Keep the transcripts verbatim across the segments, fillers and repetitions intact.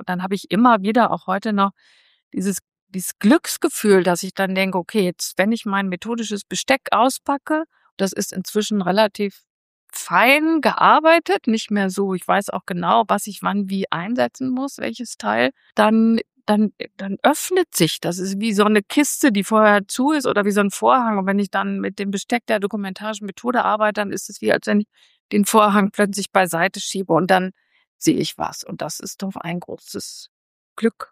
dann habe ich immer wieder, auch heute noch, dieses, dieses Glücksgefühl, dass ich dann denke, okay, jetzt, wenn ich mein methodisches Besteck auspacke, das ist inzwischen relativ fein gearbeitet, nicht mehr so, ich weiß auch genau, was ich wann wie einsetzen muss, welches Teil, dann dann dann öffnet sich das. Es ist wie so eine Kiste, die vorher zu ist oder wie so ein Vorhang. Und wenn ich dann mit dem Besteck der dokumentarischen Methode arbeite, dann ist es wie, als wenn ich den Vorhang plötzlich beiseite schiebe und dann sehe ich was. Und das ist doch ein großes Glück.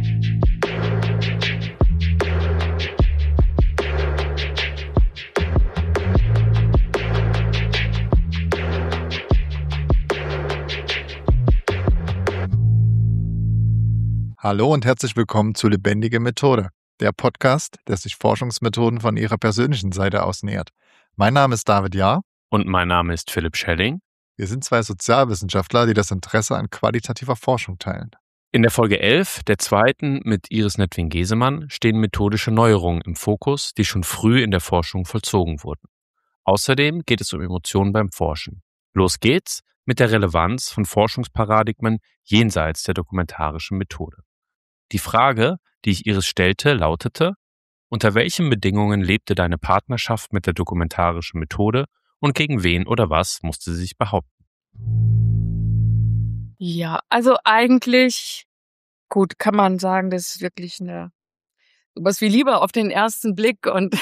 Hallo und herzlich willkommen zu Lebendige Methode, der Podcast, der sich Forschungsmethoden von ihrer persönlichen Seite aus nähert. Mein Name ist David Jahr. Und mein Name ist Philipp Schelling. Wir sind zwei Sozialwissenschaftler, die das Interesse an qualitativer Forschung teilen. In der Folge elf, der zweiten mit Iris Nedwin-Gesemann, stehen methodische Neuerungen im Fokus, die schon früh in der Forschung vollzogen wurden. Außerdem geht es um Emotionen beim Forschen. Los geht's mit der Relevanz von Forschungsparadigmen jenseits der dokumentarischen Methode. Die Frage, die ich Iris stellte, lautete: Unter welchen Bedingungen lebte deine Partnerschaft mit der dokumentarischen Methode und gegen wen oder was musste sie sich behaupten? Ja, also eigentlich, gut, kann man sagen, das ist wirklich eine, was wie Liebe auf den ersten Blick und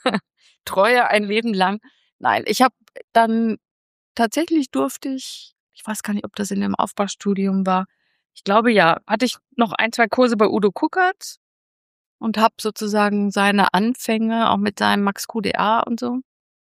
Treue ein Leben lang. Nein, ich habe dann tatsächlich durfte ich, ich weiß gar nicht, ob das in dem Aufbaustudium war. Ich glaube ja, hatte ich noch ein, zwei Kurse bei Udo Kuckert und habe sozusagen seine Anfänge auch mit seinem Max Q D A und so.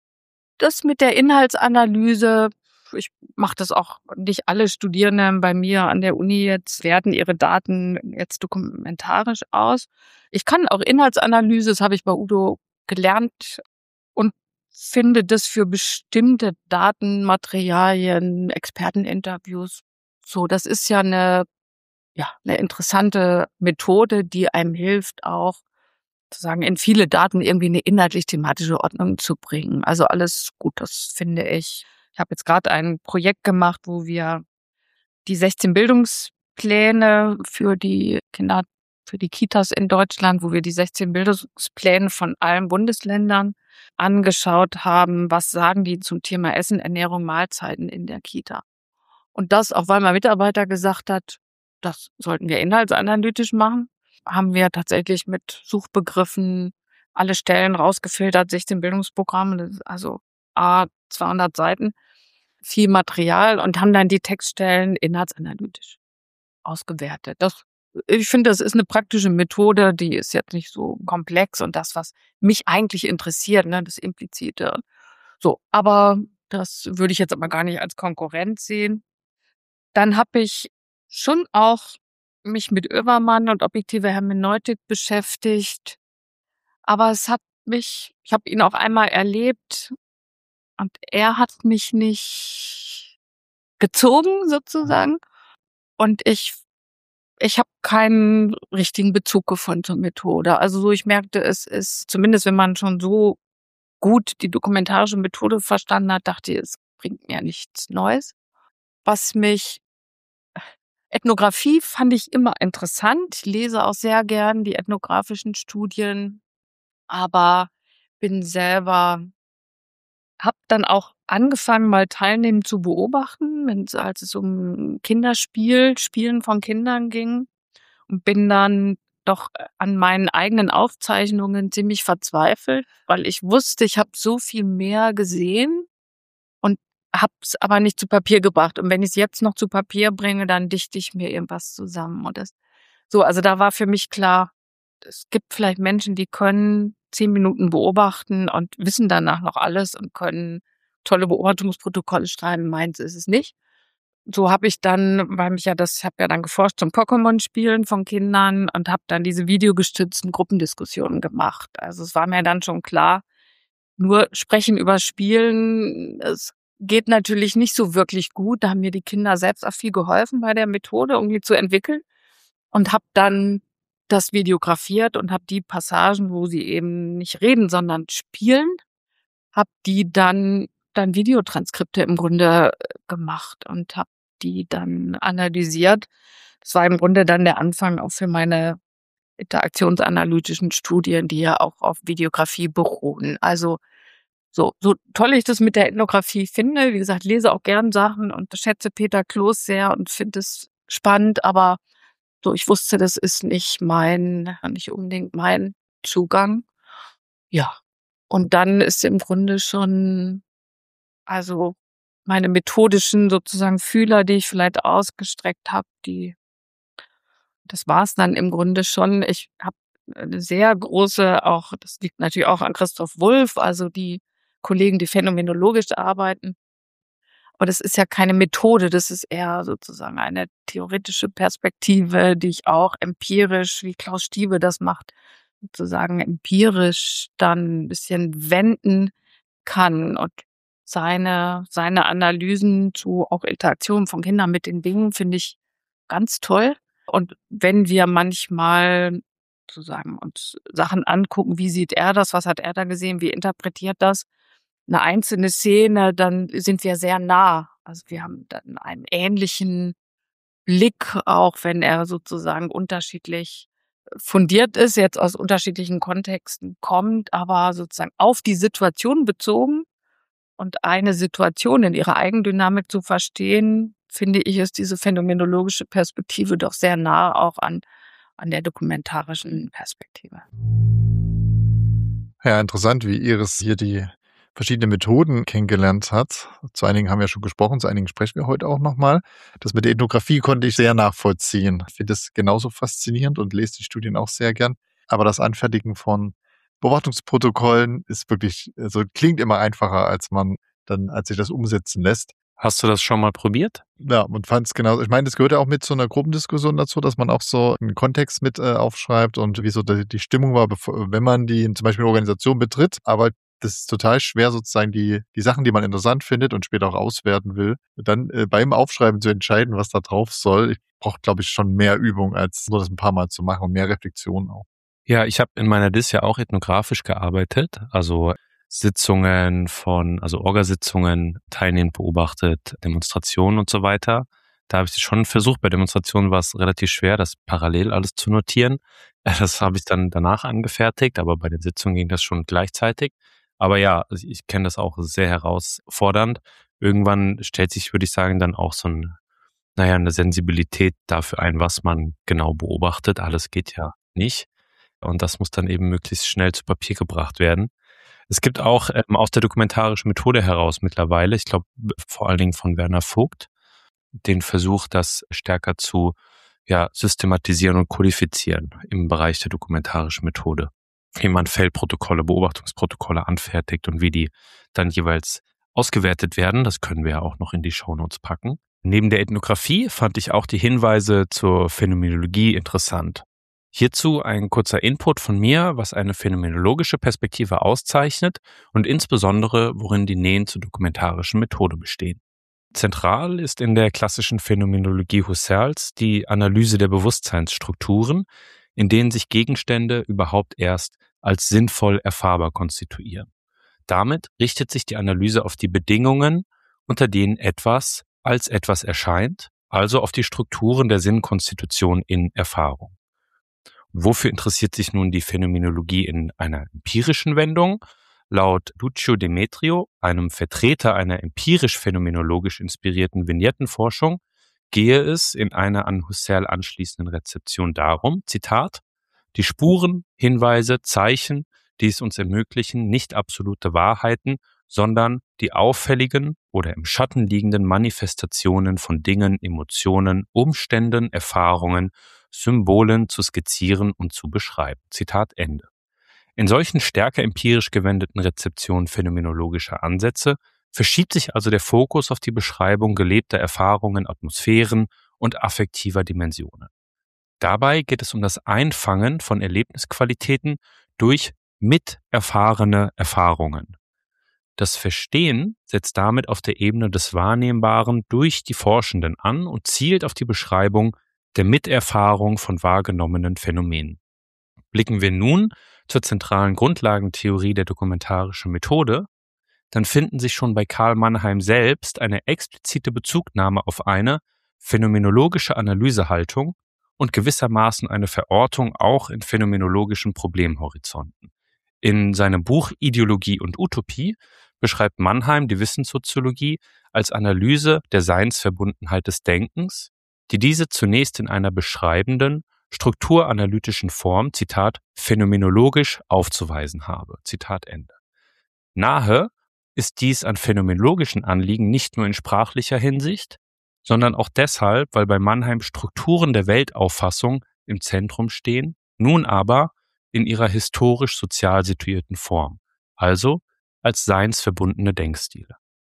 Das mit der Inhaltsanalyse, ich mache das auch, nicht alle Studierenden bei mir an der Uni jetzt werten ihre Daten jetzt dokumentarisch aus. Ich kann auch Inhaltsanalyse, das habe ich bei Udo gelernt und finde das für bestimmte Datenmaterialien, Experteninterviews, so, das ist ja eine, ja, eine interessante Methode, die einem hilft, auch sozusagen in viele Daten irgendwie eine inhaltlich-thematische Ordnung zu bringen. Also alles gut, das finde ich. Ich habe jetzt gerade ein Projekt gemacht, wo wir die sechzehn Bildungspläne für die Kinder, für die Kitas in Deutschland, wo wir die sechzehn Bildungspläne von allen Bundesländern angeschaut haben, was sagen die zum Thema Essen, Ernährung, Mahlzeiten in der Kita. Und das, auch weil mein Mitarbeiter gesagt hat, das sollten wir inhaltsanalytisch machen, haben wir tatsächlich mit Suchbegriffen alle Stellen rausgefiltert, sechzehn Bildungsprogramme, das ist also a zweihundert Seiten, viel Material und haben dann die Textstellen inhaltsanalytisch ausgewertet. Das, ich finde, das ist eine praktische Methode, die ist jetzt nicht so komplex und das, was mich eigentlich interessiert, ne, das Implizite. So, aber das würde ich jetzt aber gar nicht als Konkurrenz sehen. Dann habe ich schon auch mich mit Oevermann und objektiver Hermeneutik beschäftigt. Aber es hat mich, ich habe ihn auch einmal erlebt und er hat mich nicht gezogen sozusagen. Und ich, ich habe keinen richtigen Bezug gefunden zur Methode. Also so, ich merkte, es ist, zumindest wenn man schon so gut die dokumentarische Methode verstanden hat, dachte ich, es bringt mir nichts Neues. Was mich Ethnographie fand ich immer interessant. Ich lese auch sehr gern die ethnografischen Studien, aber bin selber, habe dann auch angefangen, mal teilnehmend zu beobachten, wenn es, als es um Kinderspiel, Spielen von Kindern ging, und bin dann doch an meinen eigenen Aufzeichnungen ziemlich verzweifelt, weil ich wusste, ich habe so viel mehr gesehen und habe es aber nicht zu Papier gebracht. Und wenn ich es jetzt noch zu Papier bringe, dann dichte ich mir irgendwas zusammen. Und das, so, also da war für mich klar, es gibt vielleicht Menschen, die können zehn Minuten beobachten und wissen danach noch alles und können tolle Beobachtungsprotokolle schreiben. Meins ist es nicht. So habe ich dann, weil mich ja das, ich habe ja dann geforscht zum Pokémon-Spielen von Kindern und habe dann diese videogestützten Gruppendiskussionen gemacht. Also es war mir dann schon klar, nur sprechen über Spielen, es geht natürlich nicht so wirklich gut. Da haben mir die Kinder selbst auch viel geholfen bei der Methode, irgendwie zu entwickeln. Und habe dann das videografiert und habe die Passagen, wo sie eben nicht reden, sondern spielen, habe die dann, dann Videotranskripte im Grunde gemacht und habe die dann analysiert. das war im Grunde dann der Anfang auch für meine interaktionsanalytischen Studien, die ja auch auf Videografie beruhen. Also so, so toll ich das mit der Ethnographie finde, wie gesagt, lese auch gern Sachen und schätze Peter Kloß sehr und finde es spannend, aber so, ich wusste, das ist nicht mein, nicht unbedingt mein Zugang. Ja. Und dann ist im Grunde schon, also meine methodischen sozusagen Fühler, die ich vielleicht ausgestreckt habe, die, das war es dann im Grunde schon. Ich habe eine sehr große, auch, das liegt natürlich auch an Christoph Wulff, also die Kollegen, die phänomenologisch arbeiten. Aber das ist ja keine Methode, das ist eher sozusagen eine theoretische Perspektive, die ich auch empirisch, wie Klaus Stiebe das macht, sozusagen empirisch dann ein bisschen wenden kann. Und seine, seine Analysen zu auch Interaktionen von Kindern mit den Dingen finde ich ganz toll. Und wenn wir manchmal sozusagen uns Sachen angucken, wie sieht er das, was hat er da gesehen, wie interpretiert das eine einzelne Szene, dann sind wir sehr nah. Also wir haben dann einen ähnlichen Blick, auch wenn er sozusagen unterschiedlich fundiert ist, jetzt aus unterschiedlichen Kontexten kommt, aber sozusagen auf die Situation bezogen und eine Situation in ihrer Eigendynamik zu verstehen, finde ich, ist diese phänomenologische Perspektive doch sehr nah auch an, an der dokumentarischen Perspektive. Ja, interessant, wie Iris hier die verschiedenen Methoden kennengelernt hat. Zu einigen haben wir schon gesprochen, zu einigen sprechen wir heute auch nochmal. Das mit der Ethnographie konnte ich sehr nachvollziehen. Ich finde das genauso faszinierend und lese die Studien auch sehr gern. Aber das Anfertigen von Beobachtungsprotokollen ist wirklich, also klingt immer einfacher, als man dann, als sich das umsetzen lässt. Hast du das schon mal probiert? Ja, und fand es genauso. Ich meine, das gehört ja auch mit zu einer Gruppendiskussion dazu, dass man auch so einen Kontext mit äh, aufschreibt und wie so die, die Stimmung war, bevor, wenn man die zum Beispiel eine Organisation betritt. Aber das ist total schwer, sozusagen die, die Sachen, die man interessant findet und später auch auswerten will, dann äh, beim Aufschreiben zu entscheiden, was da drauf soll. Ich brauche, glaube ich, schon mehr Übung, als nur das ein paar Mal zu machen und mehr Reflexion auch. Ja, ich habe in meiner Dis ja auch ethnografisch gearbeitet, also Sitzungen von, also Orgasitzungen, teilnehmend beobachtet, Demonstrationen und so weiter. Da habe ich das schon versucht. Bei Demonstrationen war es relativ schwer, das parallel alles zu notieren. Das habe ich dann danach angefertigt, aber bei den Sitzungen ging das schon gleichzeitig. Aber ja, ich kenne das auch sehr herausfordernd. Irgendwann stellt sich, würde ich sagen, dann auch so ein, naja, eine Sensibilität dafür ein, was man genau beobachtet. Alles geht ja nicht. Und das muss dann eben möglichst schnell zu Papier gebracht werden. Es gibt auch ähm, aus der dokumentarischen Methode heraus mittlerweile, ich glaube vor allen Dingen von Werner Vogt, den Versuch, das stärker zu ja, systematisieren und kodifizieren im Bereich der dokumentarischen Methode. Wie man Feldprotokolle, Beobachtungsprotokolle anfertigt und wie die dann jeweils ausgewertet werden. Das können wir ja auch noch in die Shownotes packen. Neben der Ethnographie fand ich auch die Hinweise zur Phänomenologie interessant. Hierzu ein kurzer Input von mir, was eine phänomenologische Perspektive auszeichnet und insbesondere, worin die Nähen zur dokumentarischen Methode bestehen. Zentral ist in der klassischen Phänomenologie Husserls die Analyse der Bewusstseinsstrukturen, in denen sich Gegenstände überhaupt erst als sinnvoll erfahrbar konstituieren. Damit richtet sich die Analyse auf die Bedingungen, unter denen etwas als etwas erscheint, also auf die Strukturen der Sinnkonstitution in Erfahrung. Wofür interessiert sich nun die Phänomenologie in einer empirischen Wendung? Laut Lucio Demetrio, einem Vertreter einer empirisch-phänomenologisch inspirierten Vignettenforschung, gehe es in einer an Husserl anschließenden Rezeption darum, Zitat, die Spuren, Hinweise, Zeichen, die es uns ermöglichen, nicht absolute Wahrheiten, sondern die auffälligen oder im Schatten liegenden Manifestationen von Dingen, Emotionen, Umständen, Erfahrungen, Symbolen zu skizzieren und zu beschreiben. Zitat Ende. In solchen stärker empirisch gewendeten Rezeptionen phänomenologischer Ansätze verschiebt sich also der Fokus auf die Beschreibung gelebter Erfahrungen, Atmosphären und affektiver Dimensionen. Dabei geht es um das Einfangen von Erlebnisqualitäten durch miterfahrene Erfahrungen. Das Verstehen setzt damit auf der Ebene des Wahrnehmbaren durch die Forschenden an und zielt auf die Beschreibung der Miterfahrung von wahrgenommenen Phänomenen. Blicken wir nun zur zentralen Grundlagentheorie der dokumentarischen Methode, dann finden sich schon bei Karl Mannheim selbst eine explizite Bezugnahme auf eine phänomenologische Analysehaltung und gewissermaßen eine Verortung auch in phänomenologischen Problemhorizonten. In seinem Buch Ideologie und Utopie beschreibt Mannheim die Wissenssoziologie als Analyse der Seinsverbundenheit des Denkens, die diese zunächst in einer beschreibenden, strukturanalytischen Form, Zitat, phänomenologisch aufzuweisen habe. Zitat Ende. Nahe ist dies an phänomenologischen Anliegen nicht nur in sprachlicher Hinsicht, sondern auch deshalb, weil bei Mannheim Strukturen der Weltauffassung im Zentrum stehen, nun aber in ihrer historisch-sozial situierten Form, also als seinsverbundene Denkstile.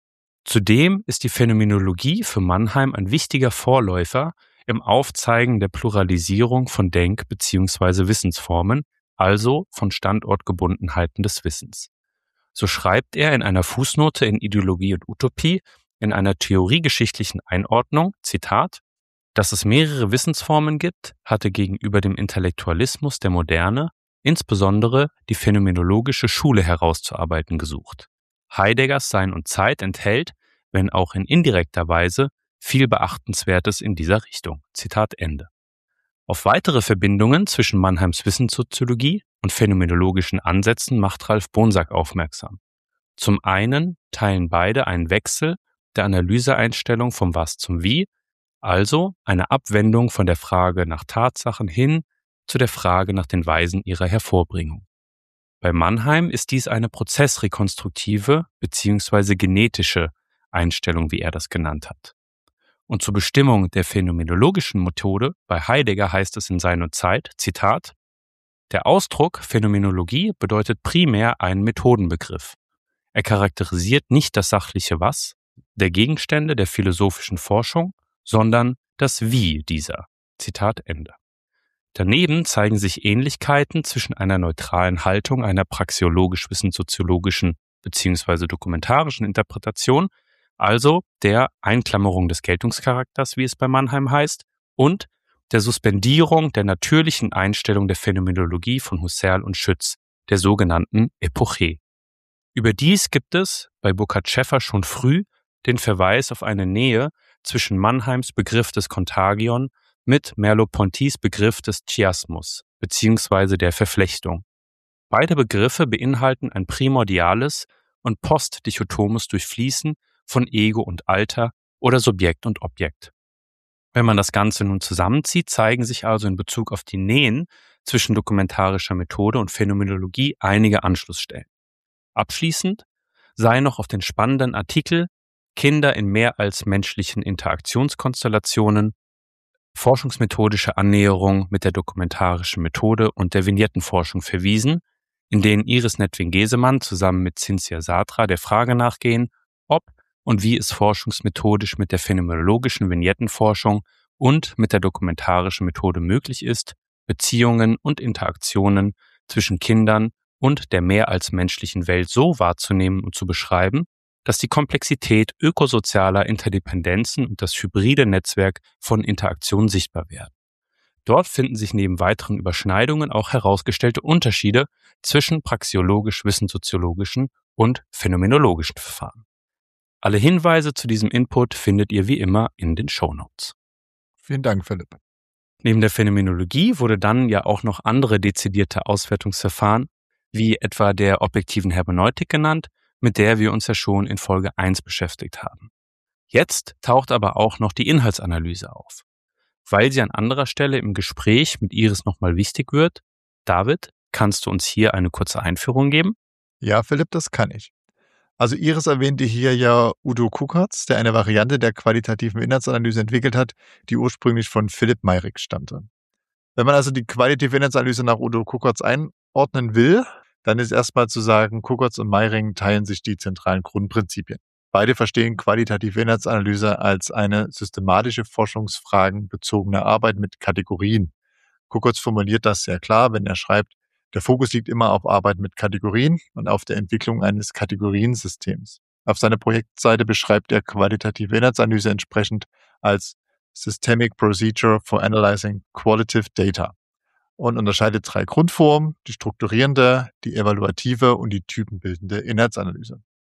Zudem ist die Phänomenologie für Mannheim ein wichtiger Vorläufer im Aufzeigen der Pluralisierung von Denk- bzw. Wissensformen, also von Standortgebundenheiten des Wissens. So schreibt er in einer Fußnote in Ideologie und Utopie in einer theoriegeschichtlichen Einordnung, Zitat, dass es mehrere Wissensformen gibt, hatte gegenüber dem Intellektualismus der Moderne insbesondere die phänomenologische Schule herauszuarbeiten gesucht. Heideggers Sein und Zeit enthält, wenn auch in indirekter Weise, viel Beachtenswertes in dieser Richtung. Zitat Ende. Auf weitere Verbindungen zwischen Mannheims Wissenssoziologie und phänomenologischen Ansätzen macht Ralf Bonsack aufmerksam. Zum einen teilen beide einen Wechsel der Analyseeinstellung vom Was zum Wie, also eine Abwendung von der Frage nach Tatsachen hin zu der Frage nach den Weisen ihrer Hervorbringung. Bei Mannheim ist dies eine prozessrekonstruktive bzw. genetische Einstellung, wie er das genannt hat. Und zur Bestimmung der phänomenologischen Methode bei Heidegger heißt es in Sein und Zeit, Zitat, der Ausdruck Phänomenologie bedeutet primär einen Methodenbegriff. Er charakterisiert nicht das sachliche Was der Gegenstände der philosophischen Forschung, sondern das Wie dieser. Zitat Ende. Daneben zeigen sich Ähnlichkeiten zwischen einer neutralen Haltung einer praxeologisch-wissenssoziologischen bzw. dokumentarischen Interpretation, also der Einklammerung des Geltungscharakters, wie es bei Mannheim heißt, und der Suspendierung der natürlichen Einstellung der Phänomenologie von Husserl und Schütz, der sogenannten Epoche. Überdies gibt es bei Burkhard-Schäffer schon früh den Verweis auf eine Nähe zwischen Mannheims Begriff des Kontagion mit Merleau-Pontys Begriff des Chiasmus bzw. der Verflechtung. Beide Begriffe beinhalten ein primordiales und postdichotomes Durchfließen von Ego und Alter oder Subjekt und Objekt. Wenn man das Ganze nun zusammenzieht, zeigen sich also in Bezug auf die Nähen zwischen dokumentarischer Methode und Phänomenologie einige Anschlussstellen. Abschließend sei noch auf den spannenden Artikel Kinder in mehr als menschlichen Interaktionskonstellationen, forschungsmethodische Annäherung mit der dokumentarischen Methode und der Vignettenforschung verwiesen, in denen Iris Nedving-Gesemann zusammen mit Cinzia Satra der Frage nachgehen, ob und wie es forschungsmethodisch mit der phänomenologischen Vignettenforschung und mit der dokumentarischen Methode möglich ist, Beziehungen und Interaktionen zwischen Kindern und der mehr als menschlichen Welt so wahrzunehmen und zu beschreiben, dass die Komplexität ökosozialer Interdependenzen und das hybride Netzwerk von Interaktion sichtbar werden. Dort finden sich neben weiteren Überschneidungen auch herausgestellte Unterschiede zwischen praxeologisch-wissenssoziologischen und phänomenologischen Verfahren. Alle Hinweise zu diesem Input findet ihr wie immer in den Shownotes. Vielen Dank, Philipp. Neben der Phänomenologie wurde dann ja auch noch andere dezidierte Auswertungsverfahren, wie etwa der objektiven Hermeneutik genannt, mit der wir uns ja schon in Folge eins beschäftigt haben. Jetzt taucht aber auch noch die Inhaltsanalyse auf. Weil sie an anderer Stelle im Gespräch mit Iris nochmal wichtig wird, David, kannst du uns hier eine kurze Einführung geben? Ja, Philipp, das kann ich. Also Iris erwähnte hier ja Udo Kuckertz, der eine Variante der qualitativen Inhaltsanalyse entwickelt hat, die ursprünglich von Philipp Mayrick stammte. Wenn man also die qualitative Inhaltsanalyse nach Udo Kuckertz einordnen will, dann ist erstmal zu sagen, Kuckertz und Mayring teilen sich die zentralen Grundprinzipien. Beide verstehen qualitative Inhaltsanalyse als eine systematische forschungsfragenbezogene Arbeit mit Kategorien. Kuckertz formuliert das sehr klar, wenn er schreibt, der Fokus liegt immer auf Arbeit mit Kategorien und auf der Entwicklung eines Kategoriensystems. Auf seiner Projektseite beschreibt er qualitative Inhaltsanalyse entsprechend als Systemic Procedure for Analyzing Qualitative Data und unterscheidet drei Grundformen, die strukturierende, die evaluative und die typenbildende Inhaltsanalyse.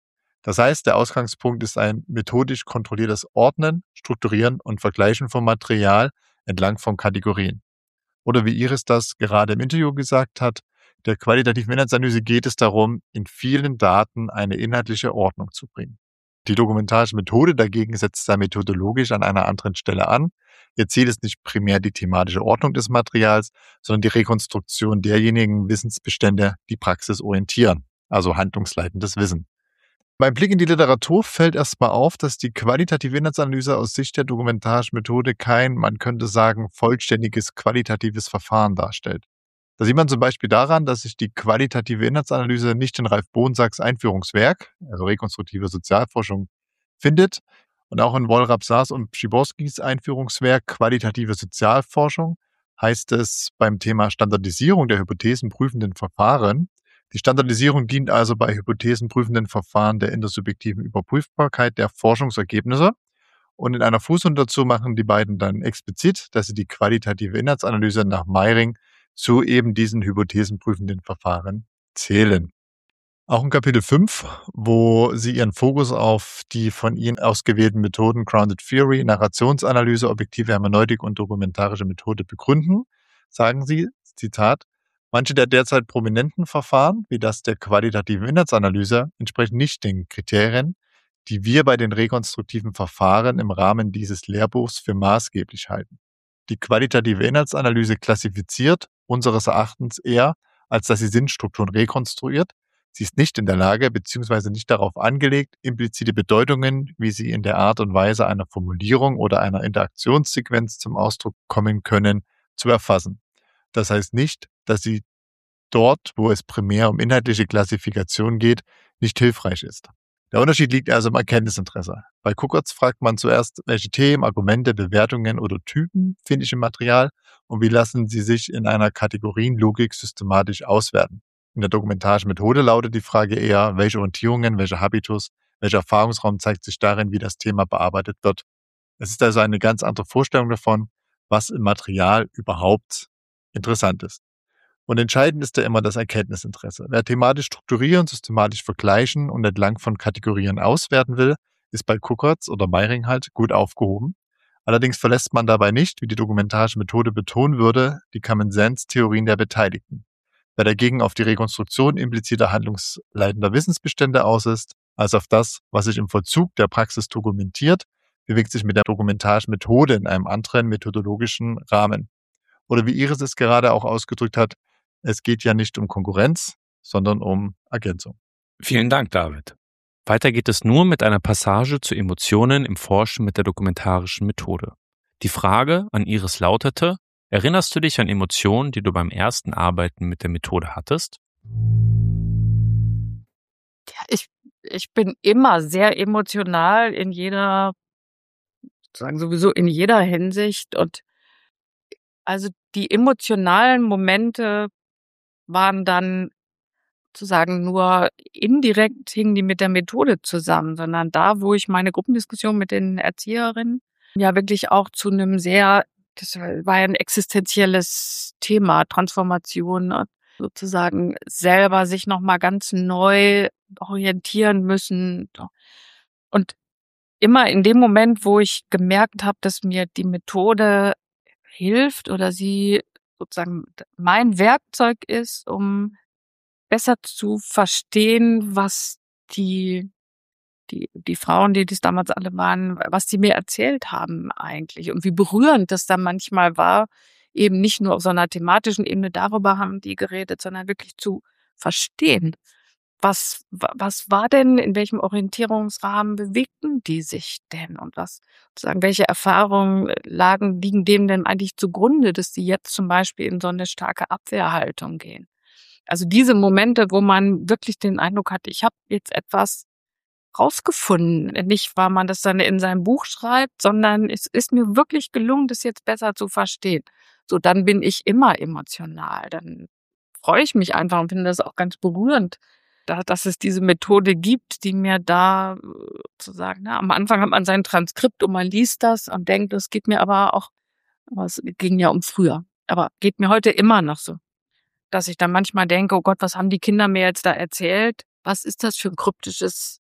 Das heißt, der Ausgangspunkt ist ein methodisch kontrolliertes Ordnen, Strukturieren und Vergleichen von Material entlang von Kategorien. Oder wie Iris das gerade im Interview gesagt hat, der qualitativen Inhaltsanalyse geht es darum, in vielen Daten eine inhaltliche Ordnung zu bringen. Die dokumentarische Methode dagegen setzt da methodologisch an einer anderen Stelle an. Ihr Ziel ist nicht primär die thematische Ordnung des Materials, sondern die Rekonstruktion derjenigen Wissensbestände, die Praxis orientieren, also handlungsleitendes Wissen. Beim Blick in die Literatur fällt erstmal auf, dass die qualitative Inhaltsanalyse aus Sicht der dokumentarischen Methode kein, man könnte sagen, vollständiges qualitatives Verfahren darstellt. Das sieht man zum Beispiel daran, dass sich die qualitative Inhaltsanalyse nicht in Ralf Bohnsacks Einführungswerk, also rekonstruktive Sozialforschung, findet und auch in Wolrab Saas und Pschiborskis Einführungswerk Qualitative Sozialforschung heißt es beim Thema Standardisierung der hypothesenprüfenden Verfahren. Die Standardisierung dient also bei hypothesenprüfenden Verfahren der intersubjektiven Überprüfbarkeit der Forschungsergebnisse. Und in einer Fußnote dazu machen die beiden dann explizit, dass sie die qualitative Inhaltsanalyse nach Meiring zu eben diesen hypothesenprüfenden Verfahren zählen. Auch in Kapitel fünf, wo sie ihren Fokus auf die von ihnen ausgewählten Methoden Grounded Theory, Narrationsanalyse, objektive Hermeneutik und dokumentarische Methode begründen, sagen sie, Zitat, manche der derzeit prominenten Verfahren, wie das der qualitativen Inhaltsanalyse, entsprechen nicht den Kriterien, die wir bei den rekonstruktiven Verfahren im Rahmen dieses Lehrbuchs für maßgeblich halten. Die qualitative Inhaltsanalyse klassifiziert unseres Erachtens eher, als dass sie Sinnstrukturen rekonstruiert. Sie ist nicht in der Lage bzw. nicht darauf angelegt, implizite Bedeutungen, wie sie in der Art und Weise einer Formulierung oder einer Interaktionssequenz zum Ausdruck kommen können, zu erfassen. Das heißt nicht, dass sie dort, wo es primär um inhaltliche Klassifikation geht, nicht hilfreich ist. Der Unterschied liegt also im Erkenntnisinteresse. Bei Kuckertz fragt man zuerst, welche Themen, Argumente, Bewertungen oder Typen finde ich im Material und wie lassen sie sich in einer Kategorienlogik systematisch auswerten. In der dokumentarischen Methode lautet die Frage eher, welche Orientierungen, welcher Habitus, welcher Erfahrungsraum zeigt sich darin, wie das Thema bearbeitet wird. Es ist also eine ganz andere Vorstellung davon, was im Material überhaupt interessant ist. Und entscheidend ist ja immer das Erkenntnisinteresse. Wer thematisch strukturieren, systematisch vergleichen und entlang von Kategorien auswerten will, ist bei Kuckertz oder Meiring halt gut aufgehoben. Allerdings verlässt man dabei nicht, wie die dokumentarische Methode betonen würde, die Common-Sense-Theorien der Beteiligten. Wer dagegen auf die Rekonstruktion impliziter handlungsleitender Wissensbestände aus ist, als auf das, was sich im Vollzug der Praxis dokumentiert, bewegt sich mit der dokumentarischen Methode in einem anderen methodologischen Rahmen. Oder wie Iris es gerade auch ausgedrückt hat, es geht ja nicht um Konkurrenz, sondern um Ergänzung. Vielen Dank, David. Weiter geht es nur mit einer Passage zu Emotionen im Forschen mit der dokumentarischen Methode. Die Frage an Iris lautete, erinnerst du dich an Emotionen, die du beim ersten Arbeiten mit der Methode hattest? Ja, ich, ich bin immer sehr emotional in jeder, sagen sowieso in jeder Hinsicht. Und also die emotionalen Momente waren dann sozusagen nur indirekt hingen die mit der Methode zusammen, sondern da, wo ich meine Gruppendiskussion mit den Erzieherinnen ja wirklich auch zu einem sehr, das war ja ein existenzielles Thema, Transformation und sozusagen selber sich nochmal ganz neu orientieren müssen. Und immer in dem Moment, wo ich gemerkt habe, dass mir die Methode hilft oder sie sozusagen mein Werkzeug ist, um besser zu verstehen, was die, die, die Frauen, die das damals alle waren, was die mir erzählt haben eigentlich und wie berührend das dann manchmal war, eben nicht nur auf so einer thematischen Ebene, darüber haben die geredet, sondern wirklich zu verstehen. Was, was war denn, in welchem Orientierungsrahmen bewegten die sich denn und was, sozusagen, welche Erfahrungen lagen, liegen dem denn eigentlich zugrunde, dass die jetzt zum Beispiel in so eine starke Abwehrhaltung gehen? Also diese Momente, wo man wirklich den Eindruck hat, ich habe jetzt etwas rausgefunden. Nicht, weil man das dann in seinem Buch schreibt, sondern es ist mir wirklich gelungen, das jetzt besser zu verstehen. So, dann bin ich immer emotional. Dann freue ich mich einfach und finde das auch ganz berührend, dass es diese Methode gibt, die mir da zu sagen, na, am Anfang hat man sein Transkript und man liest das und denkt, das geht mir aber auch, aber es ging ja um früher, aber geht mir heute immer noch so, dass ich dann manchmal denke, oh Gott, was haben die Kinder mir jetzt da erzählt? Was ist das für ein kryptisches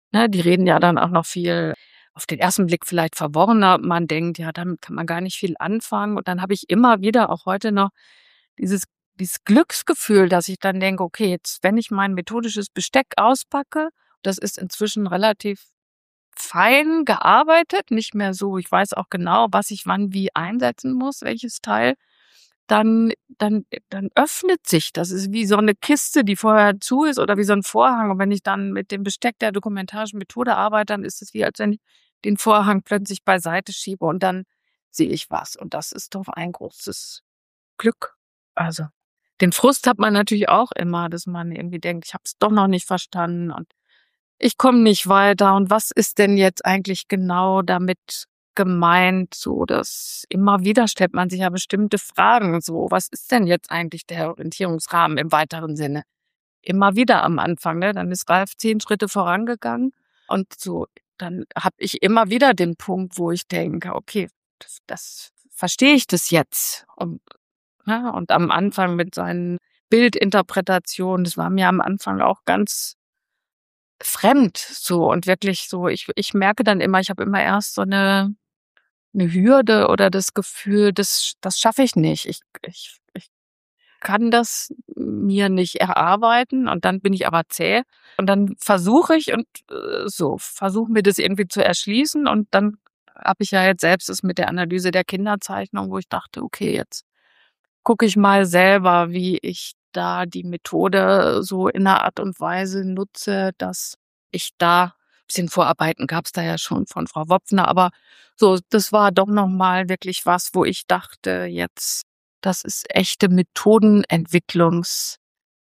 ne, die reden ja dann auch noch viel auf den ersten Blick vielleicht verworrener. Man denkt, ja, damit kann man gar nicht viel anfangen. Und dann habe ich immer wieder, auch heute noch, dieses, dieses Glücksgefühl, dass ich dann denke, okay, jetzt, wenn ich mein methodisches Besteck auspacke, das ist inzwischen relativ fein gearbeitet, nicht mehr so, ich weiß auch genau, was ich wann wie einsetzen muss, welches Teil, dann, dann, dann öffnet sich. Das ist wie so eine Kiste, die vorher zu ist oder wie so ein Vorhang. Und wenn ich dann mit dem Besteck der dokumentarischen Methode arbeite, dann ist es wie, als wenn ich den Vorhang plötzlich beiseite schiebe und dann sehe ich was. Und das ist doch ein großes Glück. Also, den Frust hat man natürlich auch immer, dass man irgendwie denkt, ich habe es doch noch nicht verstanden und ich komme nicht weiter. Und was ist denn jetzt eigentlich genau damit gemeint? So, dass immer wieder stellt man sich ja bestimmte Fragen. So, was ist denn jetzt eigentlich der Orientierungsrahmen im weiteren Sinne? Immer wieder am Anfang, ne? Dann ist Ralf zehn Schritte vorangegangen und so, dann habe ich immer wieder den Punkt, wo ich denke, okay, das, das verstehe ich das jetzt. Und, ne? Und am Anfang mit seinen Bildinterpretationen, das war mir am Anfang auch ganz fremd so und wirklich so, ich, ich merke dann immer, ich habe immer erst so eine, eine Hürde oder das Gefühl, das, das schaffe ich nicht. Ich, ich, ich kann das mir nicht erarbeiten und dann bin ich aber zäh und dann versuche ich und äh, so, versuche mir das irgendwie zu erschließen und dann habe ich ja jetzt selbst es mit der Analyse der Kinderzeichnung, wo ich dachte, okay, jetzt gucke ich mal selber, wie ich da die Methode so in einer Art und Weise nutze, dass ich da, ein bisschen Vorarbeiten gab es da ja schon von Frau Wopfner, aber so, das war doch nochmal wirklich was, wo ich dachte, jetzt, das ist echte Methodenentwicklungsarbeit.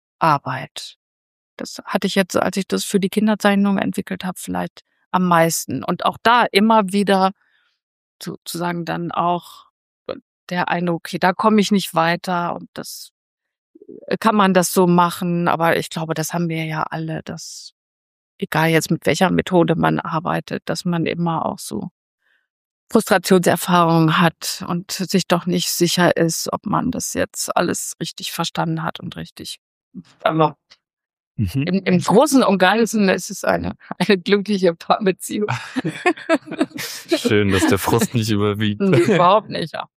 Das hatte ich jetzt, als ich das für die Kinderzeichnung entwickelt habe, vielleicht am meisten. Und auch da immer wieder sozusagen dann auch der Eindruck, okay, da komme ich nicht weiter und das kann man das so machen, aber ich glaube, das haben wir ja alle, dass egal jetzt mit welcher Methode man arbeitet, dass man immer auch so Frustrationserfahrungen hat und sich doch nicht sicher ist, ob man das jetzt alles richtig verstanden hat und richtig. Aber Mhm. im, im Großen und Ganzen ist es eine, eine glückliche Paarbeziehung. Schön, dass der Frust nicht überwiegt. Überhaupt nicht, ja.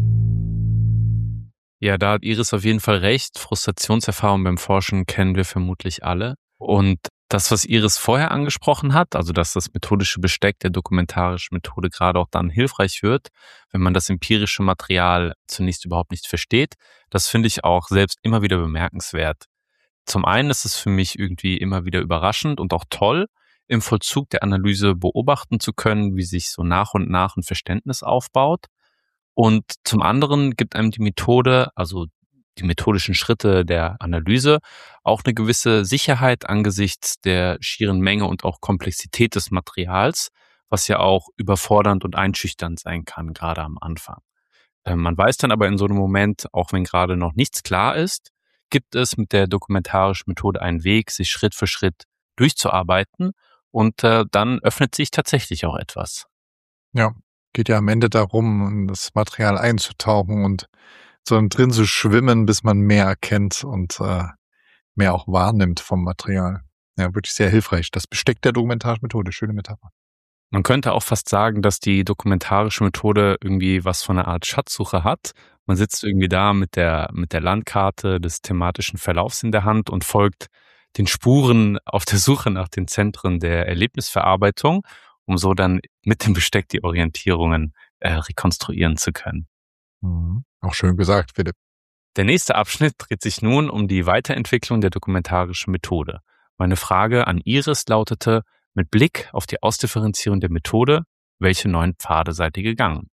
Ja, da hat Iris auf jeden Fall recht. Frustrationserfahrungen beim Forschen kennen wir vermutlich alle. Und das, was Iris vorher angesprochen hat, also dass das methodische Besteck der dokumentarischen Methode gerade auch dann hilfreich wird, wenn man das empirische Material zunächst überhaupt nicht versteht, das finde ich auch selbst immer wieder bemerkenswert. Zum einen ist es für mich irgendwie immer wieder überraschend und auch toll, im Vollzug der Analyse beobachten zu können, wie sich so nach und nach ein Verständnis aufbaut. Und zum anderen gibt einem die Methode, also die methodischen Schritte der Analyse, auch eine gewisse Sicherheit angesichts der schieren Menge und auch Komplexität des Materials, was ja auch überfordernd und einschüchternd sein kann, gerade am Anfang. Äh, Man weiß dann aber in so einem Moment, auch wenn gerade noch nichts klar ist, gibt es mit der dokumentarischen Methode einen Weg, sich Schritt für Schritt durchzuarbeiten und äh, dann öffnet sich tatsächlich auch etwas. Ja, geht ja am Ende darum, in das Material einzutauchen und so drin zu schwimmen, bis man mehr erkennt und äh, mehr auch wahrnimmt vom Material. Ja, wirklich sehr hilfreich. Das Besteck der dokumentarischen Methode, schöne Metapher. Man könnte auch fast sagen, dass die dokumentarische Methode irgendwie was von einer Art Schatzsuche hat. Man sitzt irgendwie da mit der, mit der Landkarte des thematischen Verlaufs in der Hand und folgt den Spuren auf der Suche nach den Zentren der Erlebnisverarbeitung, um so dann mit dem Besteck die Orientierungen äh, rekonstruieren zu können. Mhm. Auch schön gesagt, Philipp. Der nächste Abschnitt dreht sich nun um die Weiterentwicklung der dokumentarischen Methode. Meine Frage an Iris lautete: Mit Blick auf die Ausdifferenzierung der Methode, welche neuen Pfade seid ihr gegangen?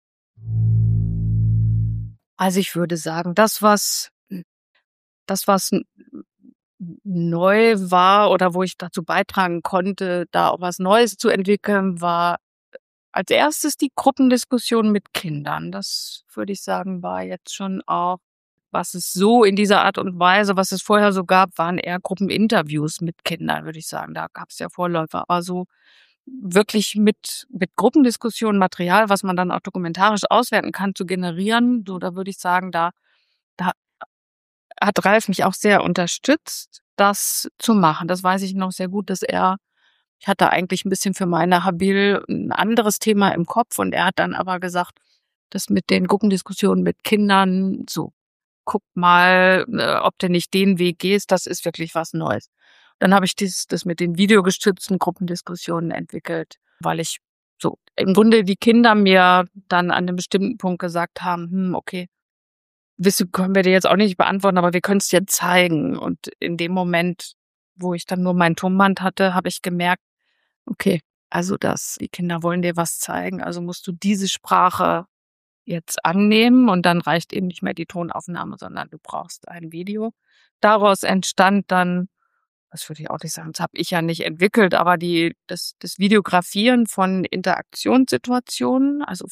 Also ich würde sagen, das, was, das, was neu war oder wo ich dazu beitragen konnte, da auch was Neues zu entwickeln, war als erstes die Gruppendiskussion mit Kindern. Das würde ich sagen, war jetzt schon auch, was es so in dieser Art und Weise, was es vorher so gab, waren eher Gruppeninterviews mit Kindern, würde ich sagen. Da gab es ja Vorläufer, aber so wirklich mit mit Gruppendiskussionen Material, was man dann auch dokumentarisch auswerten kann, zu generieren, so da würde ich sagen, da da hat Ralf mich auch sehr unterstützt, das zu machen. Das weiß ich noch sehr gut, dass er Ich hatte eigentlich ein bisschen für meine Habil ein anderes Thema im Kopf und er hat dann aber gesagt, das mit den Gruppendiskussionen mit Kindern, so, guck mal, äh, ob du nicht den Weg gehst, das ist wirklich was Neues. Dann habe ich dieses, das mit den videogestützten Gruppendiskussionen entwickelt, weil ich so im Grunde die Kinder mir dann an einem bestimmten Punkt gesagt haben, hm, okay, wissen können wir dir jetzt auch nicht beantworten, aber wir können es dir zeigen. Und in dem Moment, wo ich dann nur mein Tonband hatte, habe ich gemerkt, okay, also das, die Kinder wollen dir was zeigen, also musst du diese Sprache jetzt annehmen und dann reicht eben nicht mehr die Tonaufnahme, sondern du brauchst ein Video. Daraus entstand dann, das würde ich auch nicht sagen, das habe ich ja nicht entwickelt, aber die, das, das Videografieren von Interaktionssituationen, also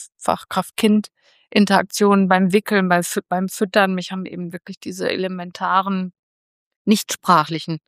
Fachkraft-Kind-Interaktionen beim Wickeln, beim, Fü- beim Füttern. Mich haben eben wirklich diese elementaren, nichtsprachlichen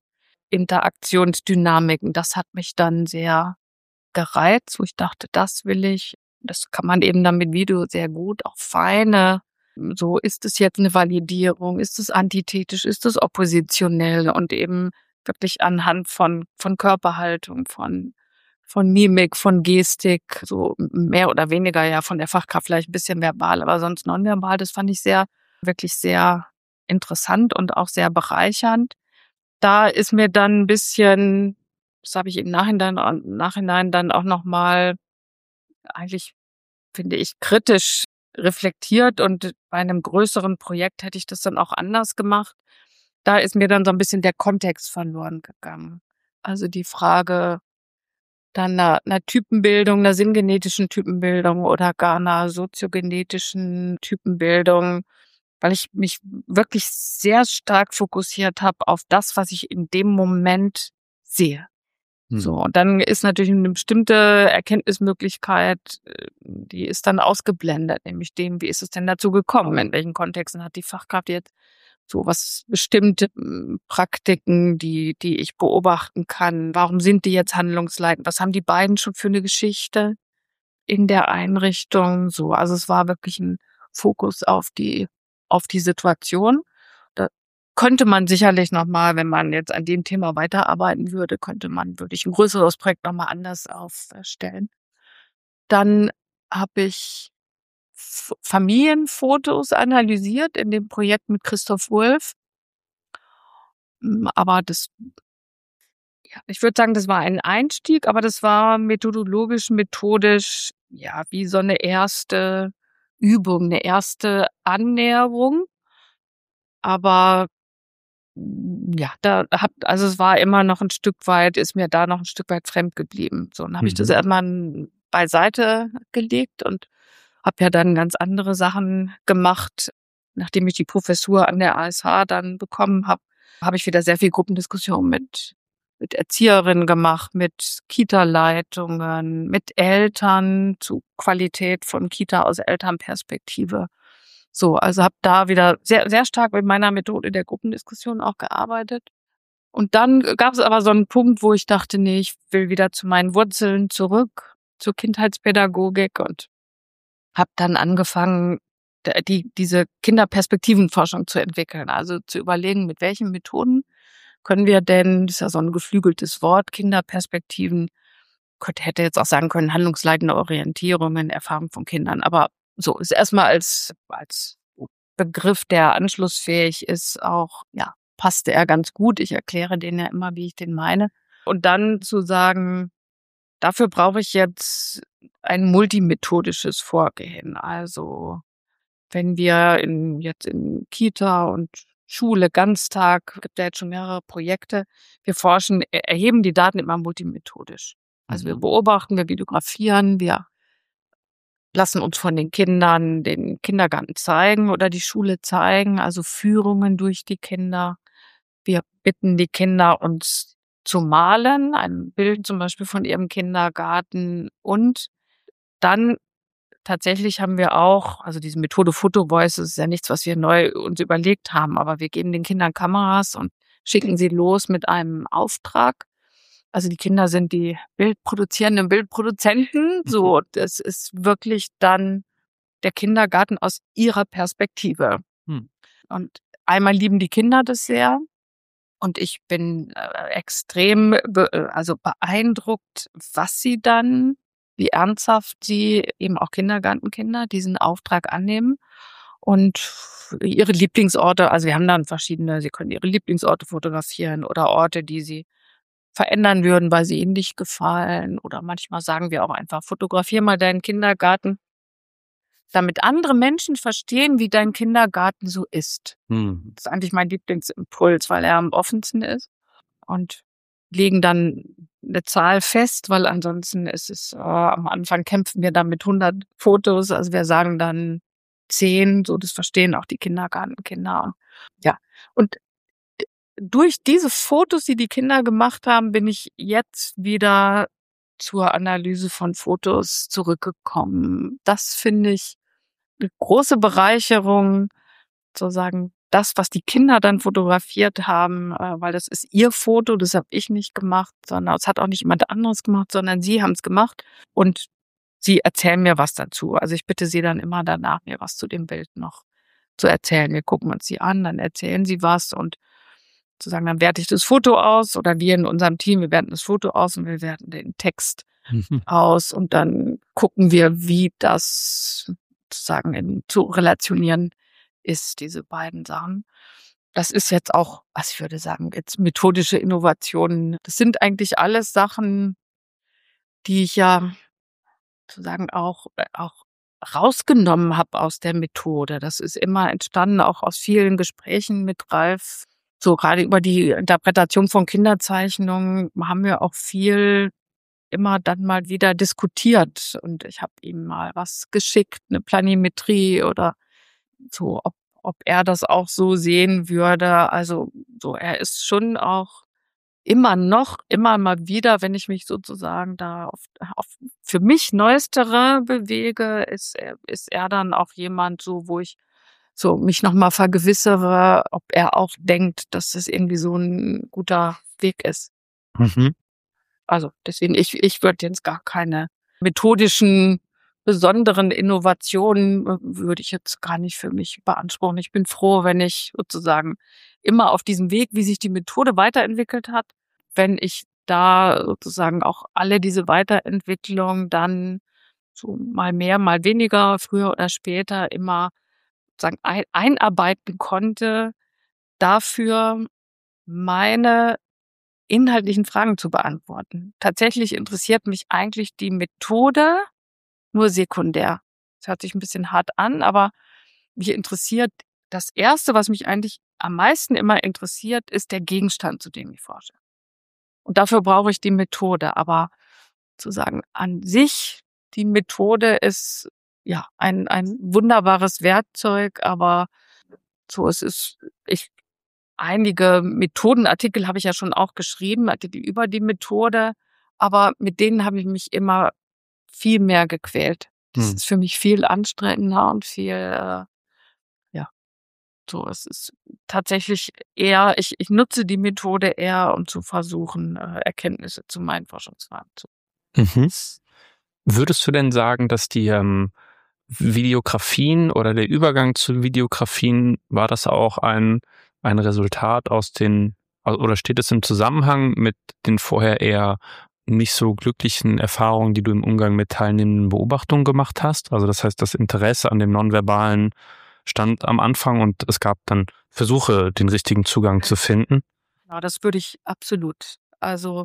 Interaktionsdynamiken, das hat mich dann sehr gereizt, wo ich dachte, das will ich. Das kann man eben dann mit Video sehr gut, auch feine. So, ist es jetzt eine Validierung? Ist es antithetisch? Ist es oppositionell? Und eben wirklich anhand von, von Körperhaltung, von, von Mimik, von Gestik, so mehr oder weniger ja von der Fachkraft vielleicht ein bisschen verbal, aber sonst nonverbal. Das fand ich sehr, wirklich sehr interessant und auch sehr bereichernd. Da ist mir dann ein bisschen, das habe ich im Nachhinein, im Nachhinein dann auch nochmal eigentlich, finde ich, kritisch reflektiert und bei einem größeren Projekt hätte ich das dann auch anders gemacht. Da ist mir dann so ein bisschen der Kontext verloren gegangen. Also die Frage dann einer, einer Typenbildung, einer sinngenetischen Typenbildung oder gar einer soziogenetischen Typenbildung, weil ich mich wirklich sehr stark fokussiert habe auf das, was ich in dem Moment sehe. So, Hm. und dann ist natürlich eine bestimmte Erkenntnismöglichkeit, äh, die ist dann ausgeblendet, nämlich dem, wie ist es denn dazu gekommen? In welchen Kontexten hat die Fachkraft jetzt so was bestimmte mm, Praktiken, die, die ich beobachten kann? Warum sind die jetzt handlungsleitend? Was haben die beiden schon für eine Geschichte in der Einrichtung? So, also es war wirklich ein Fokus auf die, auf die Situation. Da könnte man sicherlich nochmal, wenn man jetzt an dem Thema weiterarbeiten würde, könnte man wirklich ein größeres Projekt nochmal anders aufstellen. Dann habe ich F- Familienfotos analysiert in dem Projekt mit Christoph Wulff. Mm, Aber das, ja, ich würde sagen, das war ein Einstieg, aber das war methodologisch, methodisch, ja, wie so eine erste Übung, eine erste Annäherung. Aber mm, ja, da hab, also es war immer noch ein Stück weit, ist mir da noch ein Stück weit fremd geblieben. So, dann habe ich das Mhm. erstmal beiseite gelegt und habe ja dann ganz andere Sachen gemacht. Nachdem ich die Professur an der A S H dann bekommen habe, habe ich wieder sehr viel Gruppendiskussion mit mit Erzieherinnen gemacht, mit Kita-Leitungen, mit Eltern zu Qualität von Kita aus Elternperspektive. So, also habe da wieder sehr, sehr stark mit meiner Methode der Gruppendiskussion auch gearbeitet. Und dann gab es aber so einen Punkt, wo ich dachte, nee, ich will wieder zu meinen Wurzeln zurück, zur Kindheitspädagogik und habe dann angefangen, d- die, diese Kinderperspektivenforschung zu entwickeln. Also zu überlegen, mit welchen Methoden können wir denn, das ist ja so ein geflügeltes Wort, Kinderperspektiven, könnte, hätte jetzt auch sagen können, handlungsleitende Orientierungen, Erfahrung von Kindern. Aber so ist erstmal als, als Begriff, der anschlussfähig ist, auch, ja, passte er ganz gut. Ich erkläre den ja immer, wie ich den meine. Und dann zu sagen, dafür brauche ich jetzt ein multimethodisches Vorgehen. Also wenn wir in, jetzt in Kita und Schule, Ganztag, gibt ja jetzt schon mehrere Projekte, wir forschen, er- erheben die Daten immer multimethodisch. Also wir Mhm. beobachten, wir videografieren, wir lassen uns von den Kindern den Kindergarten zeigen oder die Schule zeigen, also Führungen durch die Kinder. Wir bitten die Kinder, uns zu malen, ein Bild zum Beispiel von ihrem Kindergarten. Und dann tatsächlich haben wir auch, also diese Methode Photo Voice ist ja nichts, was wir neu uns überlegt haben, aber wir geben den Kindern Kameras und schicken sie los mit einem Auftrag. Also die Kinder sind die bildproduzierenden Bildproduzenten. So, das ist wirklich dann der Kindergarten aus ihrer Perspektive. Hm. Und einmal lieben die Kinder das sehr. Und ich bin äh, extrem be also beeindruckt, was sie dann wie ernsthaft sie eben auch Kindergartenkinder diesen Auftrag annehmen und ihre Lieblingsorte also wir haben dann verschiedene sie können ihre Lieblingsorte fotografieren oder Orte, die sie verändern würden, weil sie ihnen nicht gefallen. Oder manchmal sagen wir auch einfach: „Fotografier mal deinen Kindergarten“, damit andere Menschen verstehen, wie dein Kindergarten so ist. Mhm. Das ist eigentlich mein Lieblingsimpuls, weil er am offensten ist. Und legen dann eine Zahl fest, weil ansonsten ist es äh, am Anfang kämpfen wir dann mit hundert Fotos. Also, wir sagen dann zehn, so das verstehen auch die Kindergartenkinder. Und ja, und d durch diese Fotos, die die Kinder gemacht haben, bin ich jetzt wieder zur Analyse von Fotos zurückgekommen. Das finde ich 'ne große Bereicherung, sozusagen das, was die Kinder dann fotografiert haben, äh, weil das ist ihr Foto, das habe ich nicht gemacht, sondern es hat auch nicht jemand anderes gemacht, sondern sie haben's gemacht und sie erzählen mir was dazu. Also, ich bitte sie dann immer danach, mir was zu dem Bild noch zu erzählen. Wir gucken uns die an, dann erzählen sie was und sozusagen dann werte ich das Foto aus oder wir in unserem Team, wir werten das Foto aus und wir werten den Text Mhm. aus und dann gucken wir, wie das sozusagen in zu relationieren ist, diese beiden Sachen. Das ist jetzt auch, also ich würde sagen, jetzt methodische Innovationen. Das sind eigentlich alles Sachen, die ich ja sozusagen auch äh, auch rausgenommen habe aus der Methode. Das ist immer entstanden, auch aus vielen Gesprächen mit Ralf. So gerade über die Interpretation von Kinderzeichnungen haben wir auch viel immer dann mal wieder diskutiert und ich habe ihm mal was geschickt, eine Planimetrie oder so, ob ob er das auch so sehen würde. Also, so, er ist schon auch immer noch immer mal wieder, wenn ich mich sozusagen da auf auf für mich Neuestere bewege, ist er ist er dann auch jemand so, wo ich so mich noch mal vergewissere, ob er auch denkt, dass das irgendwie so 'n guter Weg ist. Mhm. Also, deswegen, ich ich würde jetzt gar keine methodischen, besonderen Innovationen äh, würde ich jetzt gar nicht für mich beanspruchen. Ich bin froh, wenn ich sozusagen immer auf diesem Weg, wie sich die Methode weiterentwickelt hat, wenn ich da sozusagen auch alle diese Weiterentwicklung dann so mal mehr, mal weniger, früher oder später immer sagen ein einarbeiten konnte, dafür meine inhaltlichen Fragen zu beantworten. Tatsächlich interessiert mich eigentlich die Methode nur sekundär. Das hört sich ein bisschen hart an, aber mich interessiert das Erste, was mich eigentlich am meisten immer interessiert, ist der Gegenstand, zu dem ich forsche. Und dafür brauche ich die Methode. Aber zu sagen, an sich, die Methode ist, ja, ein ein wunderbares Werkzeug, aber so, es ist ich einige Methodenartikel habe ich ja schon auch geschrieben, Artikel über die Methode, aber mit denen habe ich mich immer viel mehr gequält. Das Mhm. ist für mich viel anstrengender und viel, äh, ja, so, es ist tatsächlich eher ich ich nutze die Methode eher, um zu versuchen, äh, Erkenntnisse zu meinen Forschungsfragen zu Mhm. Würdest du denn sagen, dass die ähm, Videografien oder der Übergang zu Videografien, war das auch ein, ein Resultat aus den, au- oder steht es im Zusammenhang mit den vorher eher nicht so glücklichen Erfahrungen, die du im Umgang mit teilnehmenden Beobachtungen gemacht hast? Also das heißt, das Interesse an dem Nonverbalen stand am Anfang und es gab dann Versuche, den richtigen Zugang zu finden. Ja, das würde ich absolut. Also,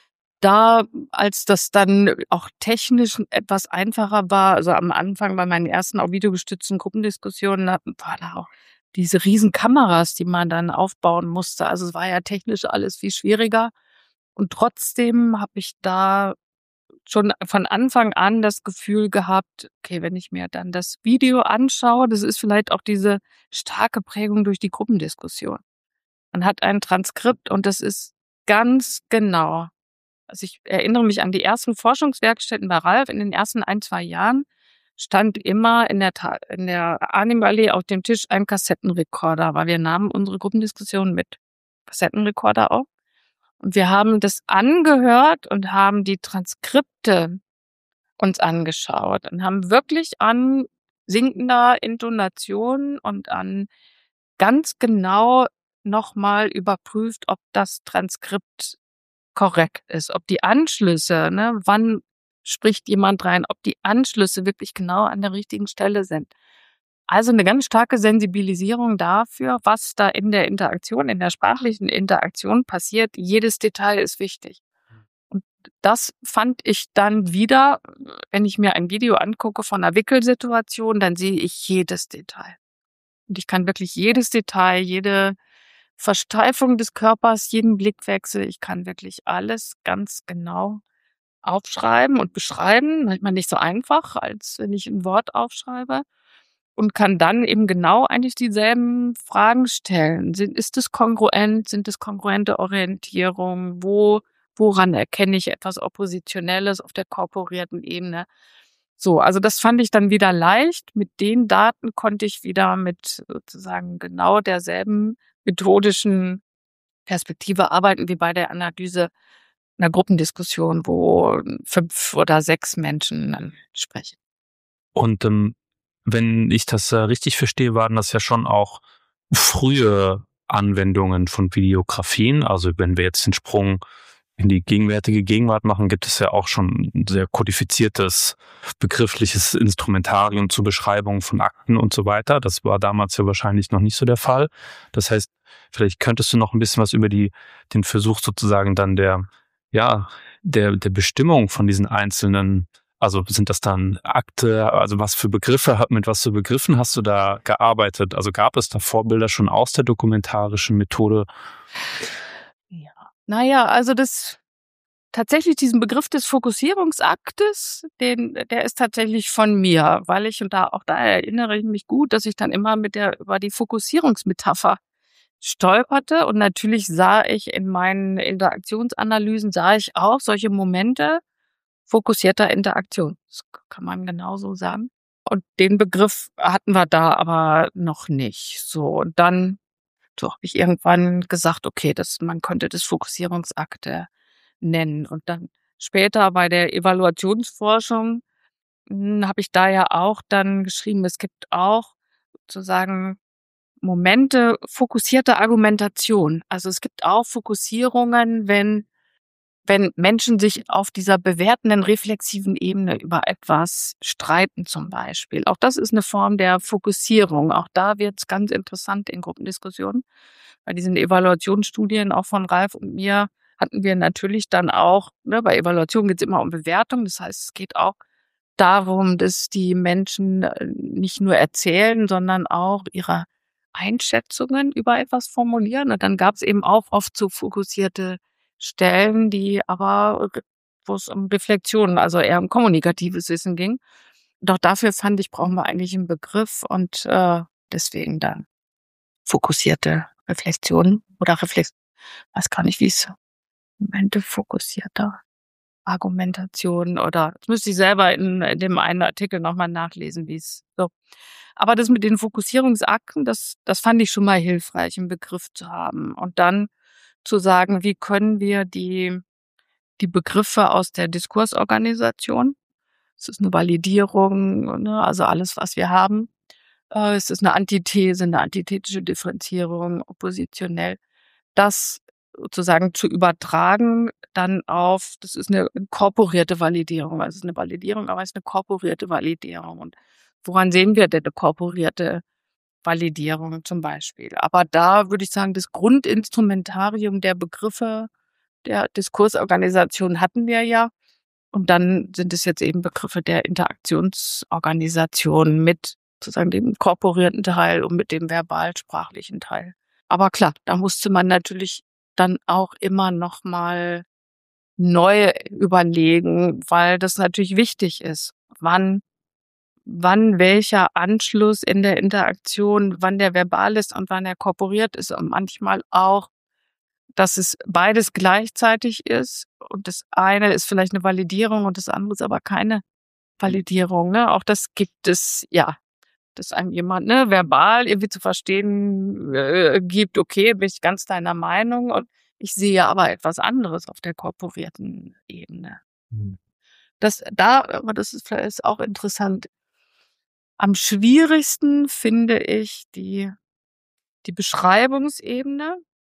da, als das dann auch technisch etwas einfacher war, also am Anfang bei meinen ersten auch videogestützten Gruppendiskussionen, da war da auch diese riesen Kameras, die man dann aufbauen musste. Also, es war ja technisch alles viel schwieriger. Und trotzdem habe ich da schon von Anfang an das Gefühl gehabt, okay, wenn ich mir dann das Video anschaue, das ist vielleicht auch diese starke Prägung durch die Gruppendiskussion. Man hat ein Transkript und das ist ganz genau. Also, ich erinnere mich an die ersten Forschungswerkstätten bei Ralf in den ersten ein zwei Jahren stand immer in der Ta in der Arnimallee auf dem Tisch ein Kassettenrekorder, weil wir nahmen unsere Gruppendiskussionen mit Kassettenrekorder auf. Und wir haben das angehört und haben die Transkripte uns angeschaut und haben wirklich an sinkender Intonation und an ganz genau nochmal überprüft, ob das Transkript korrekt ist, ob die Anschlüsse, ne, wann spricht jemand rein, ob die Anschlüsse wirklich genau an der richtigen Stelle sind. Also eine ganz starke Sensibilisierung dafür, was da in der Interaktion, in der sprachlichen Interaktion passiert. Jedes Detail ist wichtig. Und das fand ich dann wieder, wenn ich mir ein Video angucke von einer Wickelsituation, dann sehe ich jedes Detail. Und ich kann wirklich jedes Detail, jede Versteifung des Körpers, jeden Blickwechsel, ich kann wirklich alles ganz genau aufschreiben und beschreiben. Manchmal nicht so einfach, als wenn ich ein Wort aufschreibe. Und kann dann eben genau eigentlich dieselben Fragen stellen. Sind, ist es kongruent? Sind es kongruente Orientierungen? Wo, woran erkenne ich etwas Oppositionelles auf der korporierten Ebene? So, also das fand ich dann wieder leicht. Mit den Daten konnte ich wieder mit sozusagen genau derselben methodischen Perspektive arbeiten wie bei der Analyse einer Gruppendiskussion, wo fünf oder sechs Menschen dann sprechen. Und ähm, wenn ich das äh, richtig verstehe, waren das ja schon auch frühe Anwendungen von Videografien. Also wenn wir jetzt den Sprung in die gegenwärtige Gegenwart machen, gibt es ja auch schon ein sehr kodifiziertes begriffliches Instrumentarium zur Beschreibung von Akten und so weiter. Das war damals ja wahrscheinlich noch nicht so der Fall. Das heißt, vielleicht könntest du noch ein bisschen was über die den Versuch sozusagen dann der ja der der Bestimmung von diesen einzelnen, also sind das dann Akte, also was für Begriffe, mit was für Begriffen hast du da gearbeitet? Also gab es da Vorbilder schon aus der dokumentarischen Methode? Ja. Naja, also das tatsächlich diesen Begriff des Fokussierungsaktes, den, der ist tatsächlich von mir, weil ich, und da auch da erinnere ich mich gut, dass ich dann immer mit der über die Fokussierungsmetapher stolperte. Und natürlich sah ich in meinen Interaktionsanalysen, sah ich auch solche Momente fokussierter Interaktion. Das kann man genauso sagen. Und den Begriff hatten wir da aber noch nicht. So, und dann so habe ich irgendwann gesagt, okay, das, man könnte das Fokussierungsakte nennen. Und dann später bei der Evaluationsforschung hm, habe ich da ja auch dann geschrieben, es gibt auch sozusagen Momente fokussierter Argumentation. Also es gibt auch Fokussierungen, wenn wenn Menschen sich auf dieser bewertenden, reflexiven Ebene über etwas streiten zum Beispiel. Auch das ist eine Form der Fokussierung. Auch da wird es ganz interessant in Gruppendiskussionen. Bei diesen Evaluationsstudien auch von Ralf und mir hatten wir natürlich dann auch, ne, bei Evaluation geht es immer um Bewertung. Das heißt, es geht auch darum, dass die Menschen äh, nicht nur erzählen, sondern auch ihre Einschätzungen über etwas formulieren. Und dann gab es eben auch oft so fokussierte Stellen, die aber, wo es um Reflexion, also eher um kommunikatives Wissen ging. Doch dafür fand ich, brauchen wir eigentlich einen Begriff und äh, deswegen dann fokussierte Reflexion oder Reflex, weiß gar nicht, wie es Momente fokussierter Argumentation oder das müsste ich selber in, in dem einen Artikel nochmal nachlesen, wie es so. Aber das mit den Fokussierungsakten, das, das fand ich schon mal hilfreich, einen Begriff zu haben. Und dann zu sagen, wie können wir die, die Begriffe aus der Diskursorganisation, es ist eine Validierung, ne, also alles, was wir haben, äh, es ist eine Antithese, eine antithetische Differenzierung, oppositionell, das sozusagen zu übertragen dann auf, das ist eine korporierte Validierung, also es ist eine Validierung, aber es ist eine korporierte Validierung. Und woran sehen wir denn eine korporierte Validierung zum Beispiel? Aber da würde ich sagen, das Grundinstrumentarium der Begriffe der Diskursorganisation hatten wir ja. Und dann sind es jetzt eben Begriffe der Interaktionsorganisation mit sozusagen dem korporierten Teil und mit dem verbal-sprachlichen Teil. Aber klar, da musste man natürlich dann auch immer noch mal neu überlegen, weil das natürlich wichtig ist, wann wann welcher Anschluss in der Interaktion, wann der verbal ist und wann er korporiert ist und manchmal auch, dass es beides gleichzeitig ist und das eine ist vielleicht eine Validierung und das andere ist aber keine Validierung, ne? Auch das gibt es, ja, dass einem jemand, ne, verbal irgendwie zu verstehen äh, gibt, okay, bin ich ganz deiner Meinung und ich sehe aber etwas anderes auf der korporierten Ebene. Mhm. Das da, aber das ist vielleicht ist auch interessant. Am schwierigsten finde ich die die Beschreibungsebene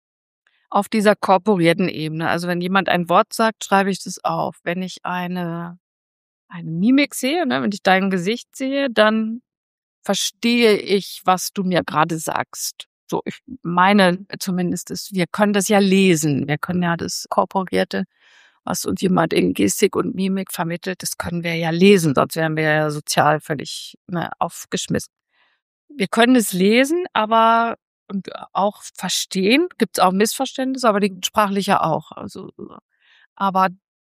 auf dieser korporierten Ebene. Also wenn jemand ein Wort sagt, schreibe ich das auf. Wenn ich eine, eine Mimik sehe, ne, wenn ich dein Gesicht sehe, dann verstehe ich, was du mir gerade sagst. So, ich meine zumindest, ist, wir können das ja lesen. Wir können ja das Korporierte, was uns jemand in Gestik und Mimik vermittelt, das können wir ja lesen, sonst wären wir ja sozial völlig ne, aufgeschmissen. Wir können es lesen, aber und auch verstehen, gibt es auch Missverständnisse, aber die sprachliche auch. Also, aber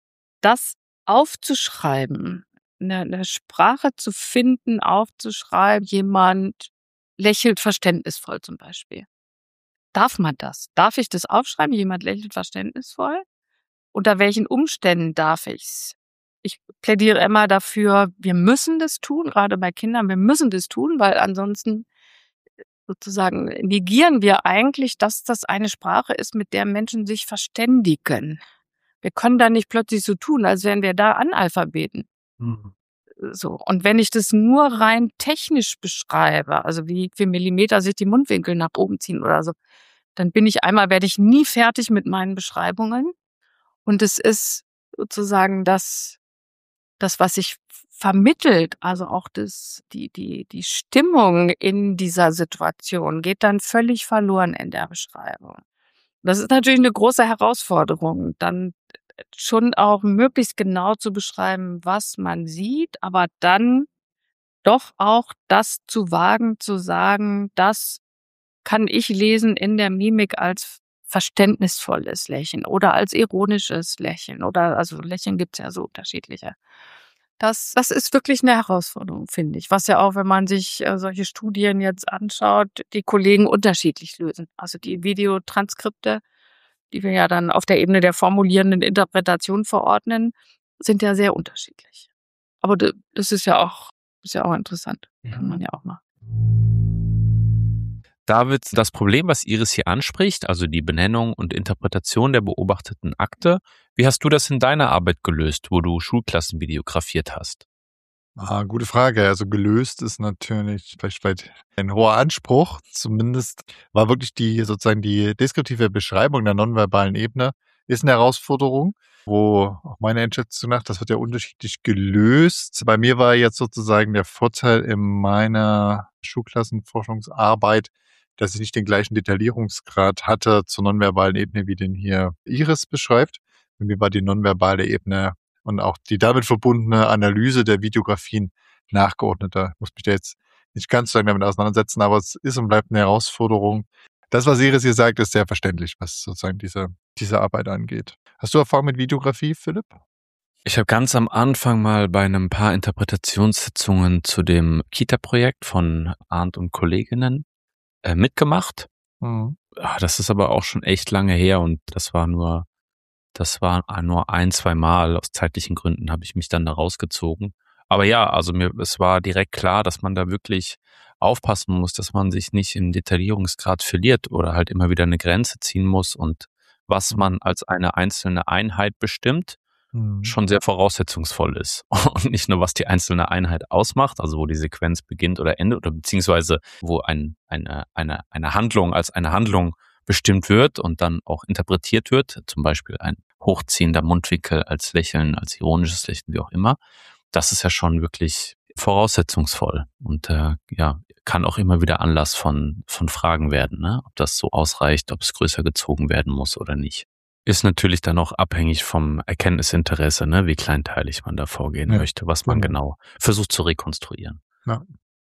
das aufzuschreiben, eine, eine Sprache zu finden, aufzuschreiben, jemand lächelt verständnisvoll zum Beispiel. Darf man das? Darf ich das aufschreiben? Jemand lächelt verständnisvoll? Unter welchen Umständen darf ich's? Ich plädiere immer dafür, wir müssen das tun, gerade bei Kindern, wir müssen das tun, weil ansonsten sozusagen negieren wir eigentlich, dass das eine Sprache ist, mit der Menschen sich verständigen. Wir können da nicht plötzlich so tun, als wären wir da Analphabeten. Mhm. So. Und wenn ich das nur rein technisch beschreibe, also wie viel Millimeter sich die Mundwinkel nach oben ziehen oder so, dann bin ich einmal, werde ich nie fertig mit meinen Beschreibungen. Und es ist sozusagen das, das, was sich vermittelt, also auch das, die, die, die Stimmung in dieser Situation geht dann völlig verloren in der Beschreibung. Das ist natürlich eine große Herausforderung, dann schon auch möglichst genau zu beschreiben, was man sieht, aber dann doch auch das zu wagen, zu sagen, das kann ich lesen in der Mimik als verständnisvolles Lächeln oder als ironisches Lächeln oder, also Lächeln gibt's ja so unterschiedliche. Das, das ist wirklich eine Herausforderung, finde ich. Was ja auch, wenn man sich äh, solche Studien jetzt anschaut, die Kollegen unterschiedlich lösen. Also die Videotranskripte, die wir ja dann auf der Ebene der formulierenden Interpretation verordnen, sind ja sehr unterschiedlich. Aber d- das ist ja auch, ist ja auch interessant. Kann man ja auch mal. David, das Problem, was Iris hier anspricht, also die Benennung und Interpretation der beobachteten Akte, wie hast du das in deiner Arbeit gelöst, wo du Schulklassen videografiert hast? Ah, gute Frage. Also gelöst ist natürlich vielleicht, vielleicht ein hoher Anspruch. Zumindest war wirklich die sozusagen die deskriptive Beschreibung der nonverbalen Ebene ist eine Herausforderung, wo auch meine Einschätzung nach, das wird ja unterschiedlich gelöst. Bei mir war jetzt sozusagen der Vorteil in meiner Schulklassenforschungsarbeit, dass ich nicht den gleichen Detaillierungsgrad hatte zur nonverbalen Ebene, wie den hier Iris beschreibt. Bei mir war die nonverbale Ebene und auch die damit verbundene Analyse der Videografien nachgeordneter. Ich muss mich da jetzt nicht ganz so lange damit auseinandersetzen, aber es ist und bleibt eine Herausforderung. Das, was Iris hier sagt, ist sehr verständlich, was sozusagen diese, diese Arbeit angeht. Hast du Erfahrung mit Videografie, Philipp? Ich habe ganz am Anfang mal bei einem paar Interpretationssitzungen zu dem Kita-Projekt von Arndt und Kolleginnen äh, mitgemacht. Mhm. Ah, das ist aber auch schon echt lange her und das war nur, das war nur ein, zwei Mal. Aus zeitlichen Gründen habe ich mich dann da rausgezogen. Aber ja, also mir, es war direkt klar, dass man da wirklich aufpassen muss, dass man sich nicht im Detaillierungsgrad verliert oder halt immer wieder eine Grenze ziehen muss und was man als eine einzelne Einheit bestimmt, Mhm. schon sehr voraussetzungsvoll ist. Und nicht nur, was die einzelne Einheit ausmacht, also wo die Sequenz beginnt oder endet, oder beziehungsweise wo ein, eine, eine, eine Handlung als eine Handlung bestimmt wird und dann auch interpretiert wird, zum Beispiel ein hochziehender Mundwinkel als Lächeln, als ironisches Lächeln, wie auch immer. Das ist ja schon wirklich voraussetzungsvoll und äh, ja, kann auch immer wieder Anlass von, von Fragen werden, ne? Ob das so ausreicht, ob es größer gezogen werden muss oder nicht. Ist natürlich dann auch abhängig vom Erkenntnisinteresse, ne? Wie kleinteilig man da vorgehen Ja, möchte, was man genau. genau versucht zu rekonstruieren. Ja.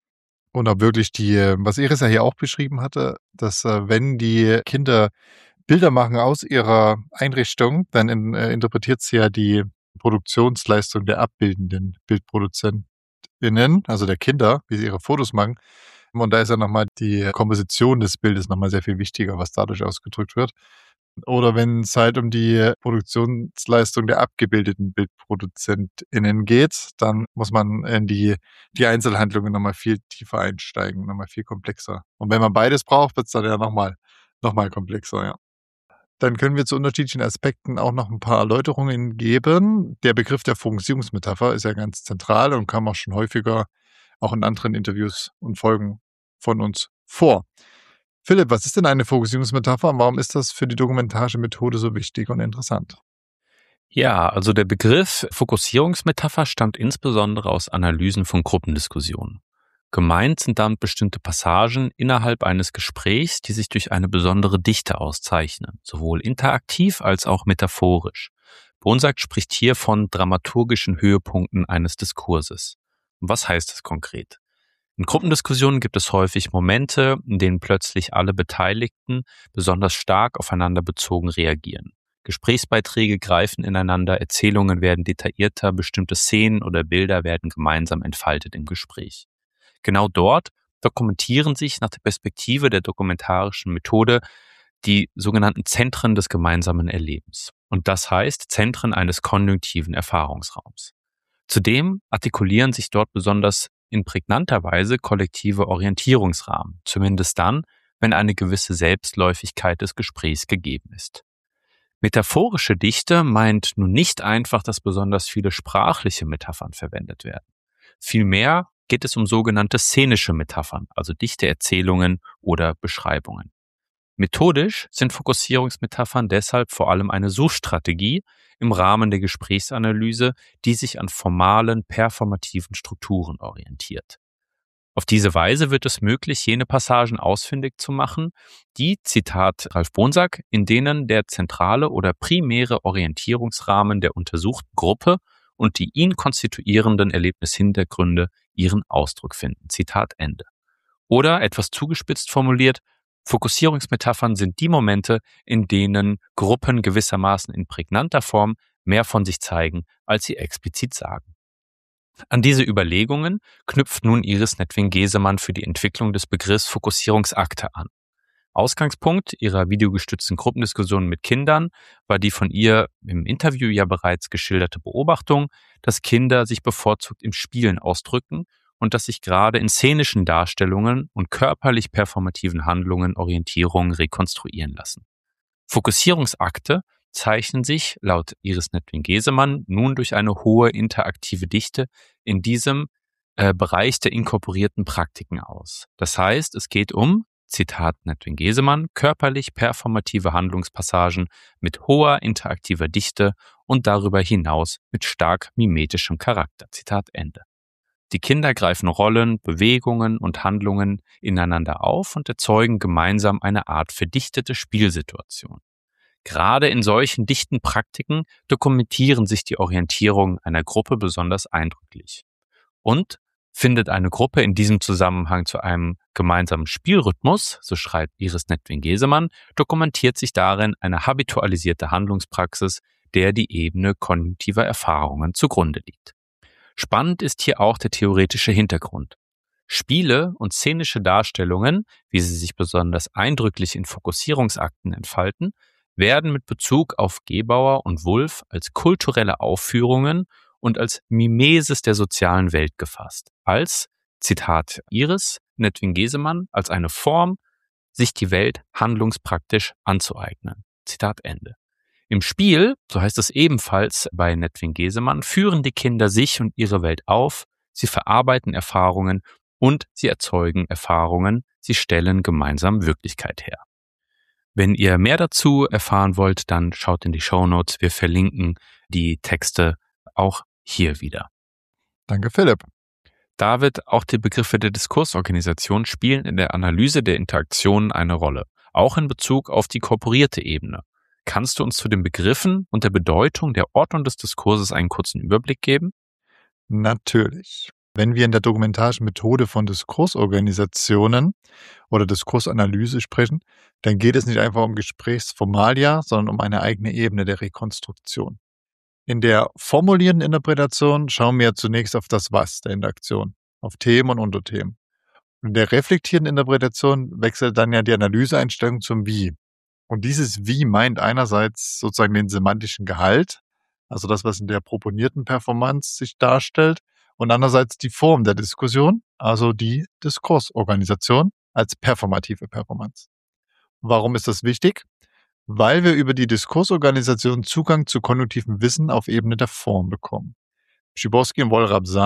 Und ob wirklich die, äh, was Iris ja hier auch beschrieben hatte, dass äh, wenn die Kinder Bilder machen aus ihrer Einrichtung, dann in, äh, interpretiert sie ja die Produktionsleistung der abbildenden BildproduzentInnen, also der Kinder, wie sie ihre Fotos machen. Und da ist ja nochmal die Komposition des Bildes nochmal sehr viel wichtiger, was dadurch ausgedrückt wird. Oder wenn es halt um die Produktionsleistung der abgebildeten BildproduzentInnen geht, dann muss man in die, die Einzelhandlungen nochmal viel tiefer einsteigen, nochmal viel komplexer. Und wenn man beides braucht, wird es dann ja nochmal noch mal komplexer, ja. Dann können wir zu unterschiedlichen Aspekten auch noch ein paar Erläuterungen geben. Der Begriff der Fokussierungsmetapher ist ja ganz zentral und kam auch schon häufiger auch in anderen Interviews und Folgen von uns vor. Philipp, was ist denn eine Fokussierungsmetapher und warum ist das für die dokumentarische Methode so wichtig und interessant? Ja, also der Begriff Fokussierungsmetapher stammt insbesondere aus Analysen von Gruppendiskussionen. Gemeint sind damit bestimmte Passagen innerhalb eines Gesprächs, die sich durch eine besondere Dichte auszeichnen, sowohl interaktiv als auch metaphorisch. Bonsack spricht hier von dramaturgischen Höhepunkten eines Diskurses. Was heißt das konkret? In Gruppendiskussionen gibt es häufig Momente, in denen plötzlich alle Beteiligten besonders stark aufeinander bezogen reagieren. Gesprächsbeiträge greifen ineinander, Erzählungen werden detaillierter, bestimmte Szenen oder Bilder werden gemeinsam entfaltet im Gespräch. Genau dort dokumentieren sich nach der Perspektive der dokumentarischen Methode die sogenannten Zentren des gemeinsamen Erlebens. Und das heißt Zentren eines konjunktiven Erfahrungsraums. Zudem artikulieren sich dort besonders in prägnanter Weise kollektive Orientierungsrahmen, zumindest dann, wenn eine gewisse Selbstläufigkeit des Gesprächs gegeben ist. Metaphorische Dichte meint nun nicht einfach, dass besonders viele sprachliche Metaphern verwendet werden. Vielmehr geht es um sogenannte szenische Metaphern, also dichte Erzählungen oder Beschreibungen. Methodisch sind Fokussierungsmetaphern deshalb vor allem eine Suchstrategie im Rahmen der Gesprächsanalyse, die sich an formalen, performativen Strukturen orientiert. Auf diese Weise wird es möglich, jene Passagen ausfindig zu machen, die, Zitat Ralf Bonsack, in denen der zentrale oder primäre Orientierungsrahmen der untersuchten Gruppe und die ihn konstituierenden Erlebnishintergründe ihren Ausdruck finden. Zitat Ende. Oder etwas zugespitzt formuliert, Fokussierungsmetaphern sind die Momente, in denen Gruppen gewissermaßen in prägnanter Form mehr von sich zeigen, als sie explizit sagen. An diese Überlegungen knüpft nun Iris Nedving-Gesemann für die Entwicklung des Begriffs Fokussierungsakte an. Ausgangspunkt ihrer videogestützten Gruppendiskussion mit Kindern war die von ihr im Interview ja bereits geschilderte Beobachtung, dass Kinder sich bevorzugt im Spielen ausdrücken und dass sich gerade in szenischen Darstellungen und körperlich performativen Handlungen Orientierungen rekonstruieren lassen. Fokussierungsakte zeichnen sich laut Iris Nedving-Gesemann nun durch eine hohe interaktive Dichte in diesem äh, Bereich der inkorporierten Praktiken aus. Das heißt, es geht um, Zitat Nedving-Gesemann, körperlich performative Handlungspassagen mit hoher interaktiver Dichte und darüber hinaus mit stark mimetischem Charakter. Zitat Ende. Die Kinder greifen Rollen, Bewegungen und Handlungen ineinander auf und erzeugen gemeinsam eine Art verdichtete Spielsituation. Gerade in solchen dichten Praktiken dokumentieren sich die Orientierungen einer Gruppe besonders eindrücklich. Und findet eine Gruppe in diesem Zusammenhang zu einem gemeinsamen Spielrhythmus, so schreibt Iris Nedving-Gesemann, dokumentiert sich darin eine habitualisierte Handlungspraxis, der die Ebene konjunktiver Erfahrungen zugrunde liegt. Spannend ist hier auch der theoretische Hintergrund. Spiele und szenische Darstellungen, wie sie sich besonders eindrücklich in Fokussierungsakten entfalten, werden mit Bezug auf Gebauer und Wulff als kulturelle Aufführungen und als Mimesis der sozialen Welt gefasst. Als, Zitat Iris Nedving-Gesemann, als eine Form, sich die Welt handlungspraktisch anzueignen. Zitat Ende. Im Spiel, so heißt es ebenfalls bei Nedving-Gesemann, führen die Kinder sich und ihre Welt auf, sie verarbeiten Erfahrungen und sie erzeugen Erfahrungen, sie stellen gemeinsam Wirklichkeit her. Wenn ihr mehr dazu erfahren wollt, dann schaut in die Shownotes. Wir verlinken die Texte auch hier wieder. Danke, Philipp. David, auch die Begriffe der Diskursorganisation spielen in der Analyse der Interaktionen eine Rolle, auch in Bezug auf die korporierte Ebene. Kannst du uns zu den Begriffen und der Bedeutung der Ordnung des Diskurses einen kurzen Überblick geben? Natürlich. Wenn wir in der dokumentarischen Methode von Diskursorganisationen oder Diskursanalyse sprechen, dann geht es nicht einfach um Gesprächsformalia, sondern um eine eigene Ebene der Rekonstruktion. In der formulierenden Interpretation schauen wir zunächst auf das Was der Interaktion, auf Themen und Unterthemen. Und in der reflektierenden Interpretation wechselt dann ja die Analyseeinstellung zum Wie. Und dieses Wie meint einerseits sozusagen den semantischen Gehalt, also das, was in der proponierten Performance sich darstellt, und andererseits die Form der Diskussion, also die Diskursorganisation als performative Performance. Warum ist das wichtig? Weil wir über die Diskursorganisation Zugang zu konjunktivem Wissen auf Ebene der Form bekommen. Przybylski und Woll-Rabsar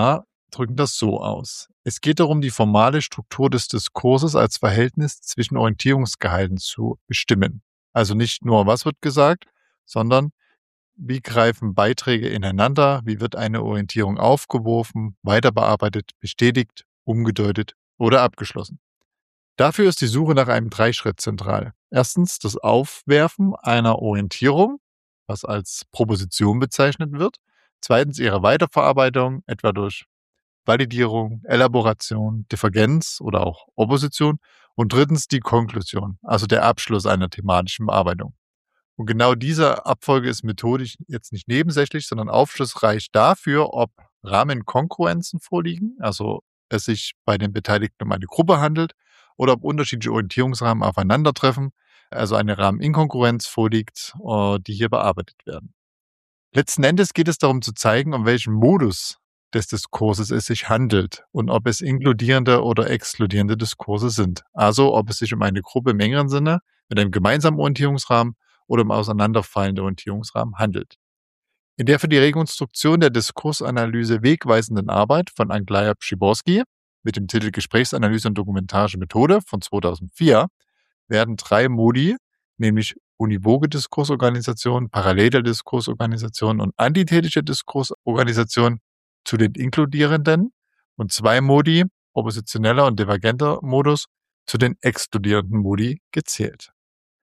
drücken das so aus. Es geht darum, die formale Struktur des Diskurses als Verhältnis zwischen Orientierungsgehalten zu bestimmen. Also nicht nur, was wird gesagt, sondern wie greifen Beiträge ineinander, wie wird eine Orientierung aufgeworfen, weiterbearbeitet, bestätigt, umgedeutet oder abgeschlossen. Dafür ist die Suche nach einem Dreischritt zentral. Erstens das Aufwerfen einer Orientierung, was als Proposition bezeichnet wird. Zweitens ihre Weiterverarbeitung, etwa durch Validierung, Elaboration, Divergenz oder auch Opposition. Und drittens die Konklusion, also der Abschluss einer thematischen Bearbeitung. Und genau diese Abfolge ist methodisch jetzt nicht nebensächlich, sondern aufschlussreich dafür, ob Rahmenkongruenzen vorliegen, also es sich bei den Beteiligten um eine Gruppe handelt, oder ob unterschiedliche Orientierungsrahmen aufeinandertreffen, also eine Rahmeninkongruenz vorliegt, die hier bearbeitet werden. Letzten Endes geht es darum zu zeigen, um welchen Modus des Diskurses es sich handelt und ob es inkludierende oder exkludierende Diskurse sind. Also ob es sich um eine Gruppe im engeren Sinne mit einem gemeinsamen Orientierungsrahmen oder um auseinanderfallende Orientierungsrahmen handelt. In der für die Rekonstruktion der Diskursanalyse wegweisenden Arbeit von Aglaja Przyborski mit dem Titel Gesprächsanalyse und dokumentarische Methode von zweitausendvier werden drei Modi, nämlich univoge Diskursorganisation, parallele Diskursorganisation und antithetische Diskursorganisation, zu den inkludierenden und zwei Modi, oppositioneller und divergenter Modus, zu den exkludierenden Modi gezählt.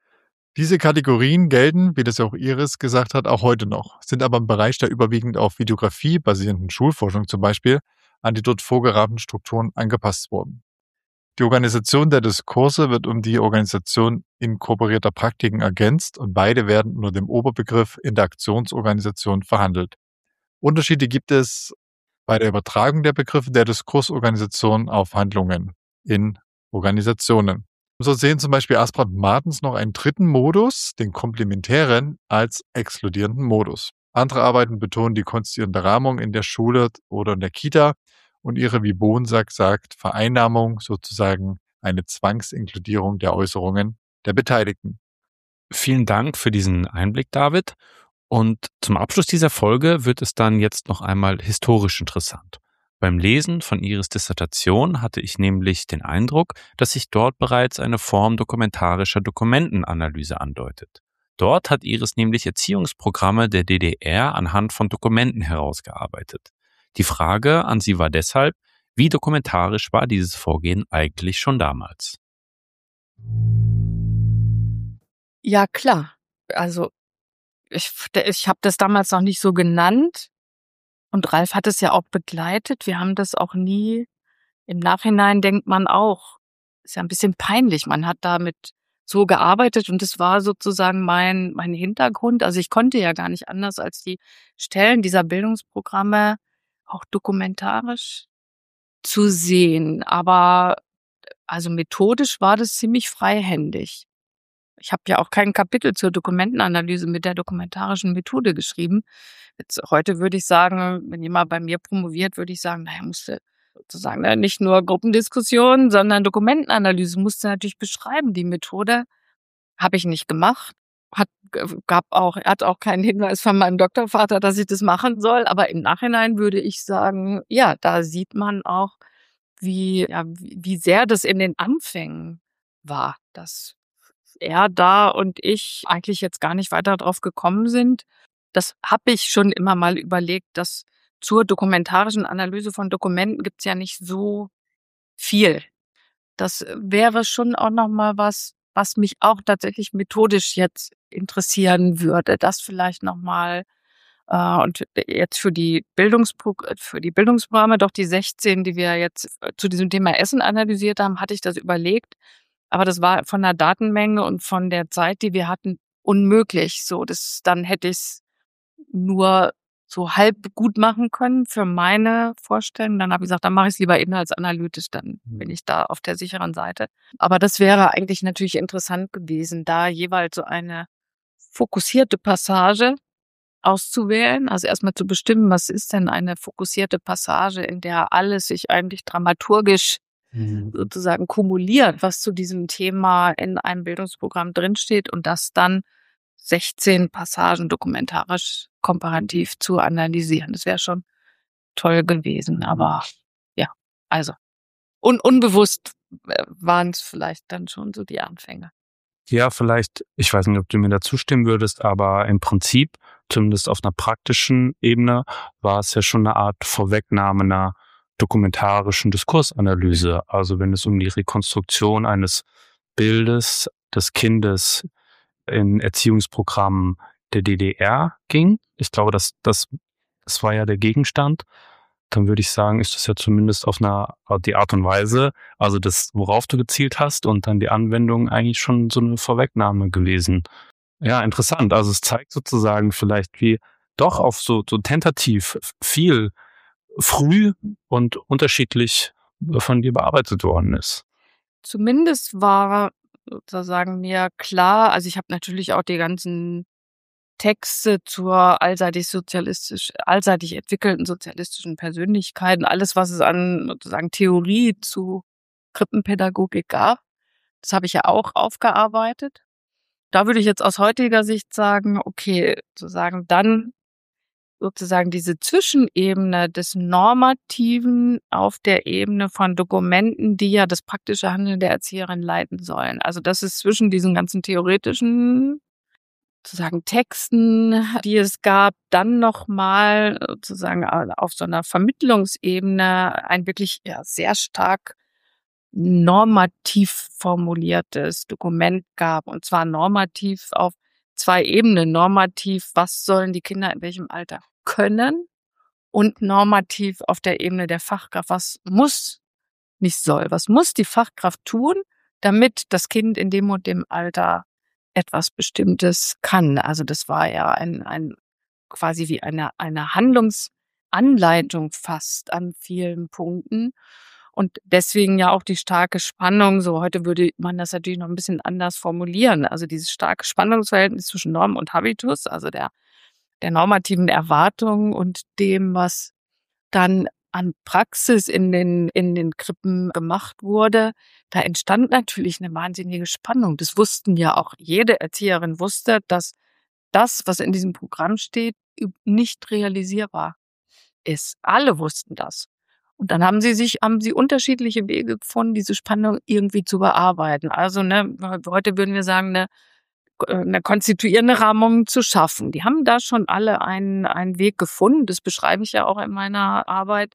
Diese Kategorien gelten, wie das auch Iris gesagt hat, auch heute noch, sind aber im Bereich der überwiegend auf Videografie basierenden Schulforschung zum Beispiel an die dort vorgerahmten Strukturen angepasst worden. Die Organisation der Diskurse wird um die Organisation inkorporierter Praktiken ergänzt und beide werden unter dem Oberbegriff Interaktionsorganisation verhandelt. Unterschiede gibt es bei der Übertragung der Begriffe der Diskursorganisation auf Handlungen in Organisationen. So sehen zum Beispiel Asprad und Martens noch einen dritten Modus, den komplementären, als exkludierenden Modus. Andere Arbeiten betonen die konstituierende Rahmung in der Schule oder in der Kita und ihre, wie Bonsack sagt, Vereinnahmung, sozusagen eine Zwangsinkludierung der Äußerungen der Beteiligten. Vielen Dank für diesen Einblick, David. Und zum Abschluss dieser Folge wird es dann jetzt noch einmal historisch interessant. Beim Lesen von Iris Dissertation hatte ich nämlich den Eindruck, dass sich dort bereits eine Form dokumentarischer Dokumentenanalyse andeutet. Dort hat Iris nämlich Erziehungsprogramme der D D R anhand von Dokumenten herausgearbeitet. Die Frage an Sie war deshalb, wie dokumentarisch war dieses Vorgehen eigentlich schon damals? Ja, klar. Also ich, ich habe das damals noch nicht so genannt. Und Ralf hat es ja auch begleitet. Wir haben das auch nie, im Nachhinein denkt man auch, ist ja ein bisschen peinlich. Man hat damit so gearbeitet und das war sozusagen mein, mein Hintergrund. Also ich konnte ja gar nicht anders, als die Stellen dieser Bildungsprogramme auch dokumentarisch zu sehen. Aber also methodisch war das ziemlich freihändig. Ich habe ja auch kein Kapitel zur Dokumentenanalyse mit der dokumentarischen Methode geschrieben. Jetzt, heute würde ich sagen, wenn jemand bei mir promoviert, würde ich sagen, naja, musste sozusagen ne, nicht nur Gruppendiskussion, sondern Dokumentenanalyse musste natürlich beschreiben. Die Methode habe ich nicht gemacht. Hat, gab auch, er hat auch keinen Hinweis von meinem Doktorvater, dass ich das machen soll. Aber im Nachhinein würde ich sagen, ja, da sieht man auch, wie, ja, wie sehr das in den Anfängen war, dass er da und ich eigentlich jetzt gar nicht weiter drauf gekommen sind. Das habe ich schon immer mal überlegt, dass zur dokumentarischen Analyse von Dokumenten gibt's ja nicht so viel. Das wäre schon auch noch mal was, was mich auch tatsächlich methodisch jetzt interessieren würde. Das vielleicht noch mal äh, und jetzt für die Bildungspro für die Bildungsprogramme, doch die sechzehn, die wir jetzt zu diesem Thema Essen analysiert haben, hatte ich das überlegt. Aber das war von der Datenmenge und von der Zeit, die wir hatten, unmöglich. So, das, dann hätte ich es nur so halb gut machen können für meine Vorstellung. Dann habe ich gesagt, dann mache ich es lieber inhaltsanalytisch, dann bin ich da auf der sicheren Seite. Aber das wäre eigentlich natürlich interessant gewesen, da jeweils so eine fokussierte Passage auszuwählen. Also erstmal zu bestimmen, was ist denn eine fokussierte Passage, in der alles sich eigentlich dramaturgisch sozusagen kumuliert, was zu diesem Thema in einem Bildungsprogramm drinsteht und das dann sechzehn Passagen dokumentarisch komparativ zu analysieren. Das wäre schon toll gewesen. Aber ja, also un unbewusst waren es vielleicht dann schon so die Anfänge. Ja, vielleicht, ich weiß nicht, ob du mir da zustimmen würdest, aber im Prinzip, zumindest auf einer praktischen Ebene, war es ja schon eine Art Vorwegnahme einer dokumentarischen Diskursanalyse. Also wenn es um die Rekonstruktion eines Bildes des Kindes in Erziehungsprogrammen der D D R ging, ich glaube, das, das, das war ja der Gegenstand, dann würde ich sagen, ist das ja zumindest auf einer, die Art und Weise, also das, worauf du gezielt hast und dann die Anwendung eigentlich schon so eine Vorwegnahme gewesen. Ja, interessant. Also es zeigt sozusagen vielleicht, wie doch auf so, so tentativ viel früh und unterschiedlich von dir bearbeitet worden ist. Zumindest war sozusagen mir klar, also ich habe natürlich auch die ganzen Texte zur allseitig sozialistisch, allseitig entwickelten sozialistischen Persönlichkeiten, alles, was es an sozusagen Theorie zu Krippenpädagogik gab, das habe ich ja auch aufgearbeitet. Da würde ich jetzt aus heutiger Sicht sagen, okay, sozusagen dann sozusagen diese Zwischenebene des Normativen auf der Ebene von Dokumenten, die ja das praktische Handeln der Erzieherin leiten sollen. Also das ist zwischen diesen ganzen theoretischen sozusagen Texten, die es gab, dann nochmal sozusagen auf so einer Vermittlungsebene ein wirklich ja, sehr stark normativ formuliertes Dokument gab. Und zwar normativ auf zwei Ebenen. Normativ, was sollen die Kinder in welchem Alter können? Und normativ auf der Ebene der Fachkraft, was muss, nicht soll, was muss die Fachkraft tun, damit das Kind in dem und dem Alter etwas Bestimmtes kann. Also das war ja ein, ein quasi wie eine, eine Handlungsanleitung fast an vielen Punkten. Und deswegen ja auch die starke Spannung, so heute würde man das natürlich noch ein bisschen anders formulieren. Also dieses starke Spannungsverhältnis zwischen Norm und Habitus, also der, der normativen Erwartung und dem, was dann an Praxis in den, in den Krippen gemacht wurde, da entstand natürlich eine wahnsinnige Spannung. Das wussten ja auch, jede Erzieherin wusste, dass das, was in diesem Programm steht, nicht realisierbar ist. Alle wussten das. Und dann haben sie sich, haben sie unterschiedliche Wege gefunden, diese Spannung irgendwie zu bearbeiten. Also, ne, heute würden wir sagen, eine, eine konstituierende Rahmung zu schaffen. Die haben da schon alle einen, einen Weg gefunden. Das beschreibe ich ja auch in meiner Arbeit.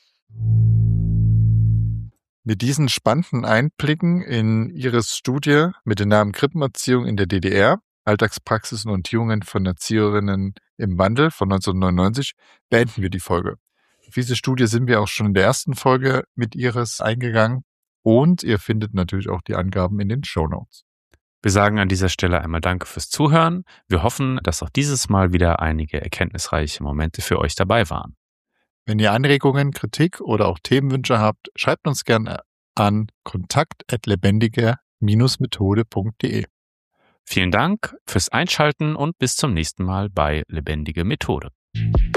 Mit diesen spannenden Einblicken in Ihres Studie mit dem Namen Krippenerziehung in der D D R, Alltagspraxis und Orientierungen von Erzieherinnen im Wandel von neunzehnhundertneunundneunzig, beenden wir die Folge. Auf diese Studie sind wir auch schon in der ersten Folge mit Ihres eingegangen und ihr findet natürlich auch die Angaben in den Shownotes. Wir sagen an dieser Stelle einmal Danke fürs Zuhören. Wir hoffen, dass auch dieses Mal wieder einige erkenntnisreiche Momente für euch dabei waren. Wenn ihr Anregungen, Kritik oder auch Themenwünsche habt, schreibt uns gerne an kontakt at lebendige Methode punkt de. Vielen Dank fürs Einschalten und bis zum nächsten Mal bei Lebendige Methode.